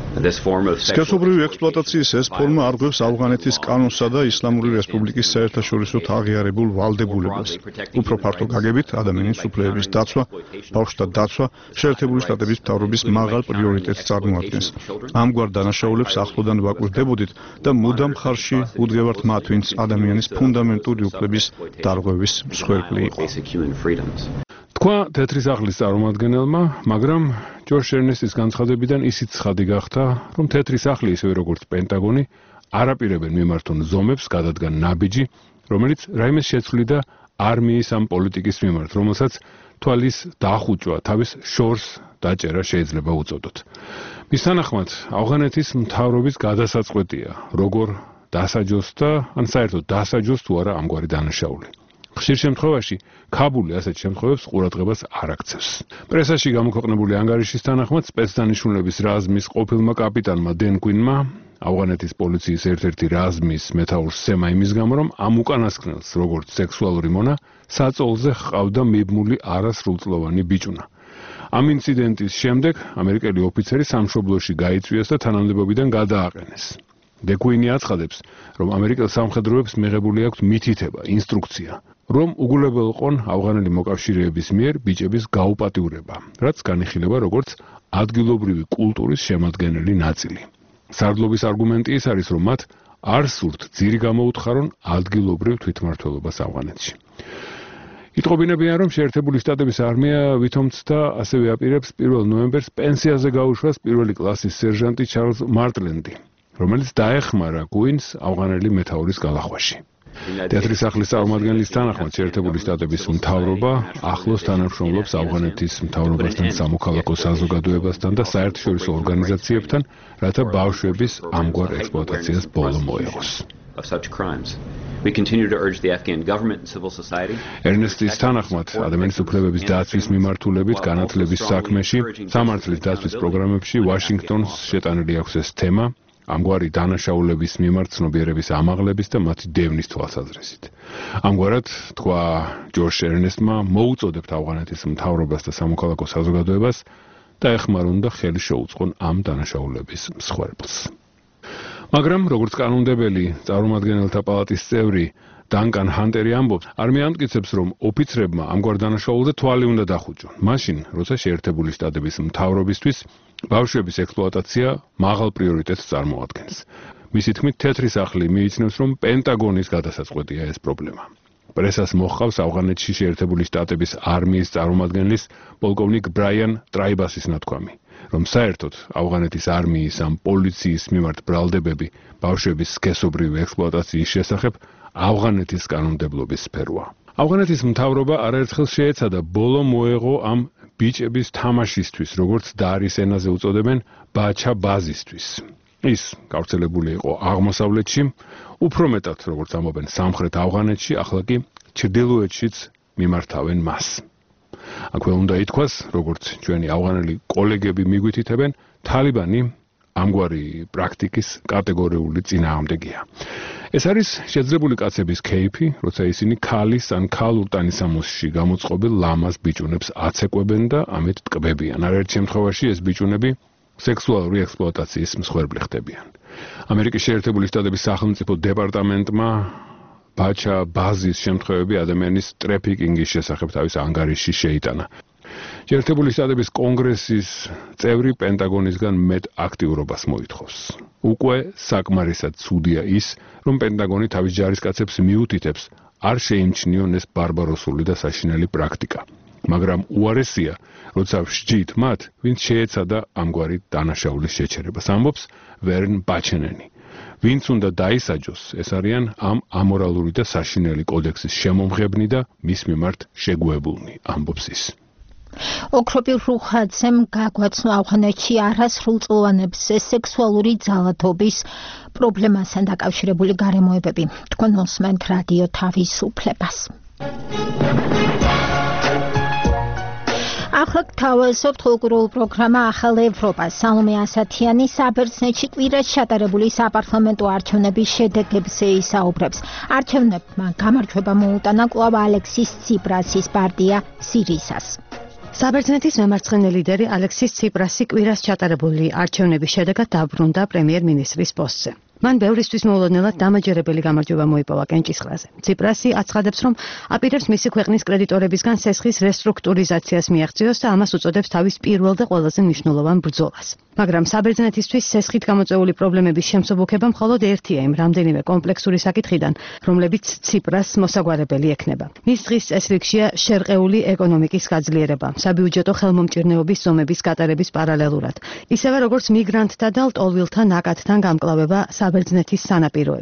სქესობრივი ექსპლუატაციის ეს ფორმა არღვევს ავღანეთის კანონსა და ისლამური რესპუბლიკის საერთაშორისოდ აღიარებულ ვალდებულებას. უფრო ფართო გაგებით ადამიანის უფლებების დაცვა, ბავშვთა დაცვა შეერთებული შტატების მთავრობის მაღალ პრიორიტეტს წარმოადგენს. ამგვარ დანაშაულებს ახლოდან ვაკვირდებოდით და მუდამ ხარში უდგევართ მათ, ვინც ადამიანის ფუნდამენტური უფლების დარღვევის მსხვერპლი იყო. თქვა თეთრი სახლის წარმომადგენელმა, მაგრამ ჯოშ ერნესტის განცხადებიდან ისიც ცხადი გახდა, რომ თეთრი სახლი ისევე როგორც პენტაგონი არაპირებენ მიმართონ ზომებს, გადადგან ნაბიჯი, რომელიც რაიმეს შეცვლიდა არმიის ამ პოლიტიკის მიმართ, რომელსაც თვალის დახუჭვა, თავის შორს დაჭერა შეიძლება უწოდოთ. მის თანახმად, ავღანეთის მთავრობის გადასაწყვეტია, როგორ დასაჯოს და ან საერთოდ დასაჯოს თუ არა ამგვარი დანაშაული. ხშირ შემთხვევაში ქაბული ასეთ შემთხვევებს ყურადღებას არ აქცევს. პრესაში გამოქვეყნებული ანგარიშის თანახმად სპეცდანიშნულების რაზმის ყოფილმა კაპიტანმა დენ კვინმა ავღანეთის პოლიციის ერთ-ერთი რაზმის მეთაურს სცემა იმის გამო, რომ ამ უკანასკნელს, როგორც სექსუალური მონა, საწოლზე ჰყავდა მიბმული არასრულწლოვანი ბიჭუნა. ამ ინციდენტის შემდეგ ამერიკელი ოფიცერი სამშობლოში გაიწვიეს და თანამდებობიდან გადააყენეს. დეკვინი აცხადებს, რომ ამერიკელ სამხედროებს მიღებული აქვს მითითება, ინსტრუქცია, რომ უგულებელყონ ავღანელი მოკავშირეების მიერ ბიჭების გაუპატიურება, რაც განიხილება როგორც ადგილობრივი კულტურის შემადგენელი ნაწილი. სარდლობის არგუმენტი ის არის, რომ მათ არ სურთ ძირი გამოუთხარონ ადგილობრივ თვითმმართველობას ავღანეთში. იტყობინებიან, რომ შეერთებული შტატების არმია ვითომცდა ასევე აპირებს 1 ნოემბერს პენსიაზე გაუშვას პირველი კლასის სერჟანტი ჩარლზ მარტლენდი, რომელიც დაეხმარა კვინს ავღანელი მეთაურის გალახვაში. თეთრი სახლის წარმომადგენლის თანახმად შეერთებული შტატების მთავრობა ახლოს თანამშრომლობს ავღანეთის მთავრობასთან, სამოქალაქო საზოგადოებასთან და საერთაშორისო ორგანიზაციებთან, რათა ბავშვების ამგვარ ექსპლუატაციას ბოლო მოეღოს. Of such crimes. We continue to urge the Afghan government and civil society. ერნესტის თანახმად, ადამიანის უფლებების დაცვის მიმართულებით განათლების საქმეში, სამართლის დაცვის პროგრამებში ვაშინგტონს შეტანილი აქვს ეს თემა, ამგვარი დანაშაულების მიმართ ცნობიერების ამაღლების და მათი დევნის თვალსაზრისით. ამგვარად, თქვა ჯორჯ ერნესტმა, მოუწოდებთ ავღანეთის მთავრობას და სამოქალაქო საზოგადოებას და ეხმარონ და ხელი შეუწყონ ამ დანაშაულების მსხვერპლს. მაგრამ როგორც კანონმდებელი წარმომადგენელთა პალატის წევრი დანკან ჰანტერი ამბობს, არმია ამტკიცებს, რომ ოფიცრებმა ამგვარ დანაშაულზე თვალი უნდა დახუჭონ. მაშინ, როცა შეერთებული შტატების მთავრობისთვის ბავშვების ექსპლუატაცია მაღალ პრიორიტეტს წარმოადგენს. მისი თქმით, თეთრი სახლი მიიჩნევს, რომ პენტაგონის გადასაწყვეტია ეს პრობლემა. პრესას მოჰყავს ავღანეთში შეერთებული შტატების არმიის წარმომადგენლის პოლკოვნიკ ბრაიან ტრაიბასის ნათქვამი, რომ საერთოდ ავღანეთის არმიის ამ პოლიციის მიმართ ბრალდებები ბავშვების სქესობრივი ექსპლუატაციის შესახებ ავღანეთის კანონმდებლობის სფეროა. ავღანეთის მთავრობა არაერთხელ შეეცადა ბოლო მოეღო ამ ბიჭების თამაშისთვის, როგორც დარის ენაზე უწოდებენ, ბაჩა ბაზისთვის. ის გავრცელებული იყო აღმოსავლეთში, უფრო მეტად, როგორც ამბობენ, სამხრეთ ავღანეთში, ახლა კი ჩრდილოეთშიც მიმართავენ მას. აქვე უნდა ითქვას, როგორც ჩვენი ავღანელი კოლეგები მიგვითითებენ, თალიბანი ამგვარი პრაქტიკის კატეგორიული წინააღმდეგია. ეს არის შეძლებული კაცების кейფი, როცა ისინი ქალის ან ქალურ ტანისამოსში გამოწყობილ ლამაზ ბიჭუნებს აცეკვებენ და ამით ტკბებიან. არაერთ შემთხვევაში ეს ბიჭუნები სექსუალური ექსპლუატაციის მსხვერპლი ხდებიან. ამერიკის შეერთებული შტატების სახელმწიფო დეპარტამენტმა ბაჩა ბაზის შემთხვევები ადამიანის ტრეფიკინგის შესახებ თავის ანგარიშში შეიტანა. შეერთებული შტატების კონგრესის წევრი პენტაგონისგან მეტ აქტიურობას მოითხოვს. უკვე საკმარისად ცუდია ის, რომ პენტაგონი თავის ჯარისკაცებს მიუთითებს არ შეიმჩნიონ ეს ბარბაროსული და საშინელი პრაქტიკა. მაგრამ უარესია, როცა ვსჯით მათ, ვინც შეეცადა ამგვარი დანაშაულის შეჩერებას, ამბობს ვერნ ბაჩენენი. ვინც უნდა დაისაჯოს, ეს არიან ამ ამორალური და საშინელი კოდექსის შემომღებნი და მის მიმართ შეგუებულნი, ამბობს ის. ოქროპირ რუხაძემ გაგვაცნო ავღანეთში არასრულწლოვანებს სექსუალური ძალადობის პრობლემასთან დაკავშირებული გარემოებები. თქვენ მოსმენთ რადიო თავისუფლებას. ახლა გთავაზობთ კულტურულ პროგრამა ახალ ევროპა. სალომე ასათიანი საბერძნეთში კვირას ჩატარებული საპარლამენტო არჩევნების შედეგებზე ისაუბრებს. არჩევნებმა გამარჯვება მოუტანა კვლავ ალექსის ციპრასის პარტია სირისას. საბერძნეთის მემარცხენე ლიდერი ალექსის ციპრასი კვირას ჩატარებული არჩევნების შედეგად დაბრუნდა პრემიერ-მინისტრის პოსტზე. მან ბევრისთვის მოულოდნელად დამაჯერებელი გამარჯვება მოიპოვა კენჭისყრაზე. ციპრასი აცხადებს, რომ აპირებს მისი ქვეყნის კრედიტორებისგან სესხის რესტრუქტურიზაციას მიაღწიოს და ამას უწოდებს თავის პირველ და ყველაზე მნიშვნელოვან ბრძოლას. მაგრამ საბერძნეთისთვის სესხით გამოწვეული პრობლემების შემსუბუქება მხოლოდ ერთია იმ რამდენიმე კომპლექსური საკითხიდან, რომლებიც ციპრას მოსაგვარებელი ექნება. მის დღის წესრიგშია შერყეული ეკონომიკის გაძლიერება, საბიუჯეტო ხელმომჭირნეობის ზომების გატარების პარალელურად, ისევე როგორც მიგრანტთა და ლტოლვილთა ნაკადთან გამკლავება საბერძნეთის სანაპიროებზე.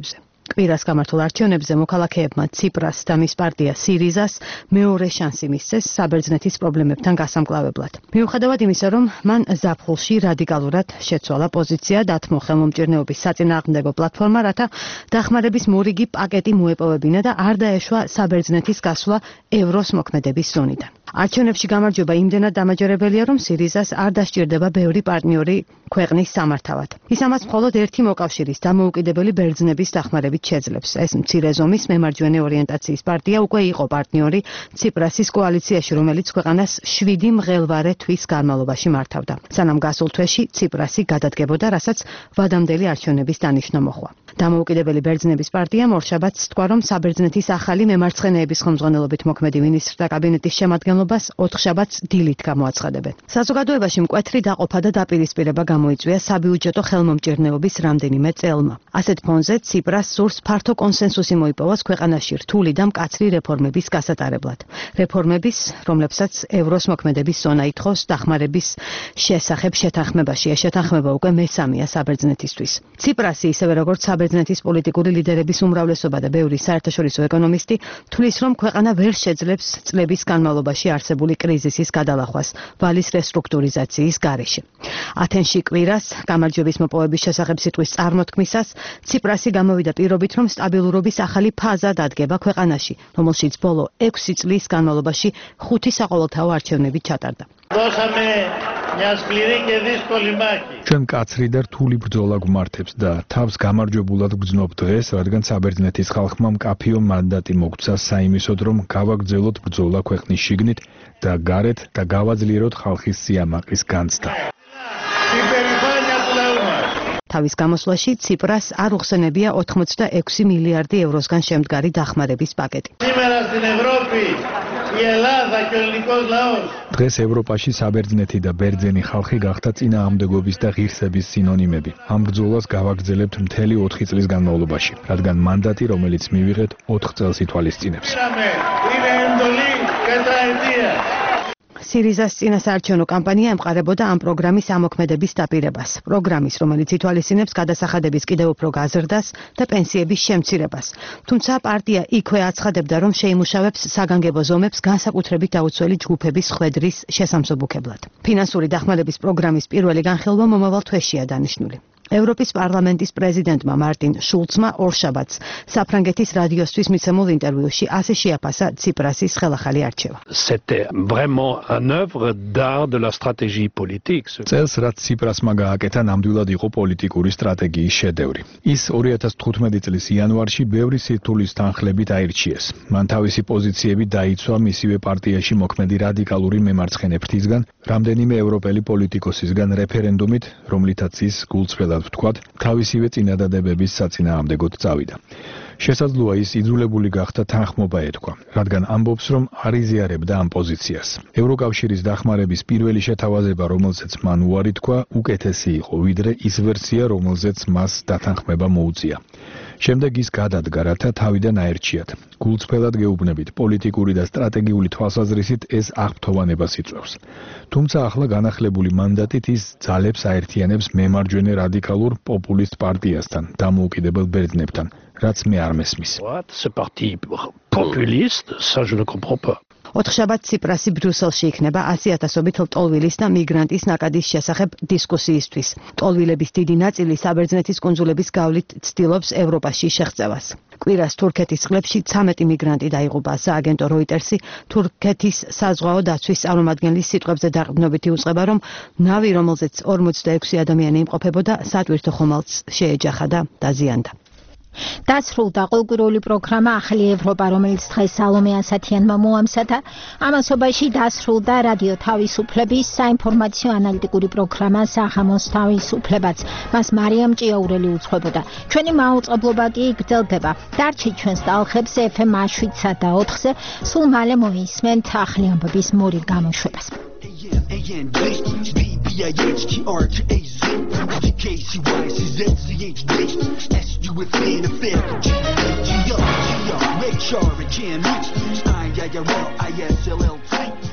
კვირას გამართულ არჩევნებზე მოქალაქეებმა ციპრას და მის პარტია სირიზას მეორე შანსი მისცეს საბერძნეთის პრობლემებთან გასამკლავებლად. მიუხედავად იმისა, რომ მან ზაფხულში რადიკალურად შეცვალა პოზიცია დათმო ხელმომჭირნეობის საწინააღმდეგო პლატფორმა, რათა დახმარების მორიგი პაკეტი მოეპოვებინა და არ დაეშვა საბერძნეთის გასვლა ევროს მოქმედების ზონიდან. არჩევნებში გამარჯვება იმდენად დამაჯერებელია, რომ სირიზას არ დასჭირდება ბევრი პარტნიორი ქვეყნის სამართავად. ის ამას მხოლოდ ერთი მოკავშირის დამოუკიდებელი ბერძნების დახმარებით შეძლებს. ეს მცირე ზომის მემარჯვენე ორიენტაციის პარტია უკვე იყო პარტნიორი ციპრასის კოალიციაში, რომელიც ქვეყანას 7 მღელვარე თვის განმავლობაში მართავდა. სანამ გასულ თვეში ციპრასი გადადგებოდა, რასაც ვადამდელი არჩევნების დანიშვნა მოჰყვა. დამოუკიდებელი ბერძნების პარტიამ ორშაბათს თქვა, რომ საბერძნეთის ახალი მემარცხენეების ხელმძღვანელობით მოქმედი მინისტრთა კაბინეტის შემადგენლობას ოთხშაბათს დილით გამოაცხადებენ. საზოგადოებაში მკვეთრი დაყოფა და დაპირისპირება გამოიწვია საბიუჯეტო ხელმომჭირნეობის რამდენიმე წელმა. ასეთ ფონზე ციპრას სურს ფართო კონსენსუსი მოიპოვოს ქვეყანაში რთული და მკაცრი რეფორმების გასატარებლად. რეფორმების, რომლებსაც ევროს მოქმედების ზონა ითხოვს, დახმარების შესახებ შეთანხმებაში. ეს შეთანხმება უკვე მესამეა საბერძნეთისთვის. ციპრასი, ისევე როგორც საბერძნეთის პოლიტიკური ლიდერების უმრავლესობა და ბევრი საერთაშორისო ეკონომისტი თვლის, რომ ქვეყანა ვერ შეძლებს წლების განმავლობაში არსებული კრიზისის გადალახვას ვალის რესტრუქტურიზაციის გარეშე. ათენში კვირას გამარჯვების მოპოვების შესახებ სიტყვის წარმოთქმისას ციპრასი გამოვიდა პირობით, რომ სტაბილურობის ახალი ფაზა დადგება ქვეყანაში, რომელშიც ბოლო 6 წლის განმავლობაში 5 საყოველთაო არჩევნები ჩატარდა. ჩვენ მკაცრი და რთული ბრძოლა გვმართებს და თავს გამარჯვებულად გვგზნობ დღეს, რადგან საბერძნეთის ხალხმა მკაფიო მანდატი მოგცა საიმისოდ, რომ გავაგრძელოთ ბრძოლა ქვეყნის შიგნით და გარეთ და გავაძლიეროთ ხალხის სიამაყის განცდა. თავის გამოსვლაში ციპრას არ უხსენებია 86 მილიარდი ევროსგან შემდგარი დახმარების პაკეტი. დღეს ევროპაში საბერძნეთი და ბერძენი ხალხი გახდა წინააღმდეგობის და ღირსების სინონიმები. ამ ბრძოლას გავაგრძელებთ მთელი 4 წლის განმავლობაში, რადგან მანდატი, რომელიც მივიღეთ, 4 წელს ითვალისწინებს. სირიზას წინასაარჩევნო კამპანია ემყარებოდა ამ პროგრამის ამოქმედების დაპირებას. პროგრამის, რომელიც ითვალისწინებს გადასახადების კიდევ უფრო გაზრდას და პენსიების შემცირებას. თუმცა პარტია იქვე აცხადებდა, რომ შეიმუშავებს საგანგებო ზომებს განსაკუთრებით დაუცველი ჯგუფების ხვედრის შესამსუბუქებლად. ფინანსური დახმარების პროგრამის პირველი განხილვა მომავალ თვეშია დანიშნული. ევროპის პარლამენტის პრეზიდენტმა მარტინ შულცმა ორშაბათს საფრანგეთის რადიოსთვის მიცემულ ინტერვიუში ასე შეაფასა ციპრასის ხელახალი არჩევა. წელს, რაც ციპრასმა გააკეთა, ნამდვილად იყო პოლიტიკური სტრატეგიის შედევრი. ის 2015 წლის იანვარში ბევრი სირთულის თანხლებით აირჩიეს. მან თავისი პოზიციები დაიცვა მისივე პარტიაში მოქმედი რადიკალური მემარცხენე ფრთისგან, რამდენიმე ევროპელი პოლიტიკოსისგან რეფერენდუმით, რომლითაც ის გულწრფელად ვთქვათ, თავისივე წინადადებების საწინააღმდეგოდ წავიდა. შესაძლოა ის იძულებული გახდა თანხმობა ეთქვა, რადგან ამბობს, რომ არ იზიარებდა ამ პოზიციას. ევროკავშირის დახმარების პირველი შეთავაზება, რომელზეც მან უარი თქვა, უკეთესი იყო, ვიდრე ის ვერსია, რომელზეც მას დათანხმება მოუწია. შემდეგ ის გადადგა, რათა თავიდან აერჩიათ. გულწრფელად გეუბნებით, პოლიტიკური და სტრატეგიული თვალსაზრისით ეს აღფრთოვანებას იწვევს. თუმცა ახლა განახლებული მანდატით ის ძალებს აერთიანებს მემარჯვენე რადიკალურ პოპულისტ პარტიასთან, დამოუკიდებელ ბერძნებთან, რაც მე არ მესმის. ოთხშაბათ ციპრასი ბრიუსელში იქნება 100,000-ობით ლტოლვილის და მიგრანტის ნაკადის შესახებ დისკუსიისთვის. ლტოლვილების დიდი ნაწილი საბერძნეთის კუნძულების გავლით ცდილობს ევროპაში შეღწევას. კვირას თურქეთის წყლებში 13 მიგრანტი დაიღუპა. სააგენტო როიტერსი თურქეთის საზღვაო დაცვის წარმომადგენლის სიტყვებზე დაყრდნობით იუწყება, რომ ნავი, რომელზეც 46 ადამიანი იმყოფებოდა, სატვირთო ხომალდს შეეჯახა და დაზიანდა. დასრულდა ყოველკვირეული პროგრამა ახალი ევროპა, რომელიც დღეს სალომე ასათიანმა მოამზადა. ამასობაში დასრულდა რადიო თავისუფლების საინფორმაციო ანალიტიკური პროგრამა საღამოს თავისუფლებაც. მას მარიამ ჭიაურელი უძღვებოდა. ჩვენი მაუწყებლობა კი გრძელდება. დარჩით ჩვენს ტალღებზე FM 7-სა და 4-ზე. სულ მალე მოისმენთ ახალი ამბების მორიგ გამოშვებას. Within a fair G-R, Ray Charlie, Jam, ISLLT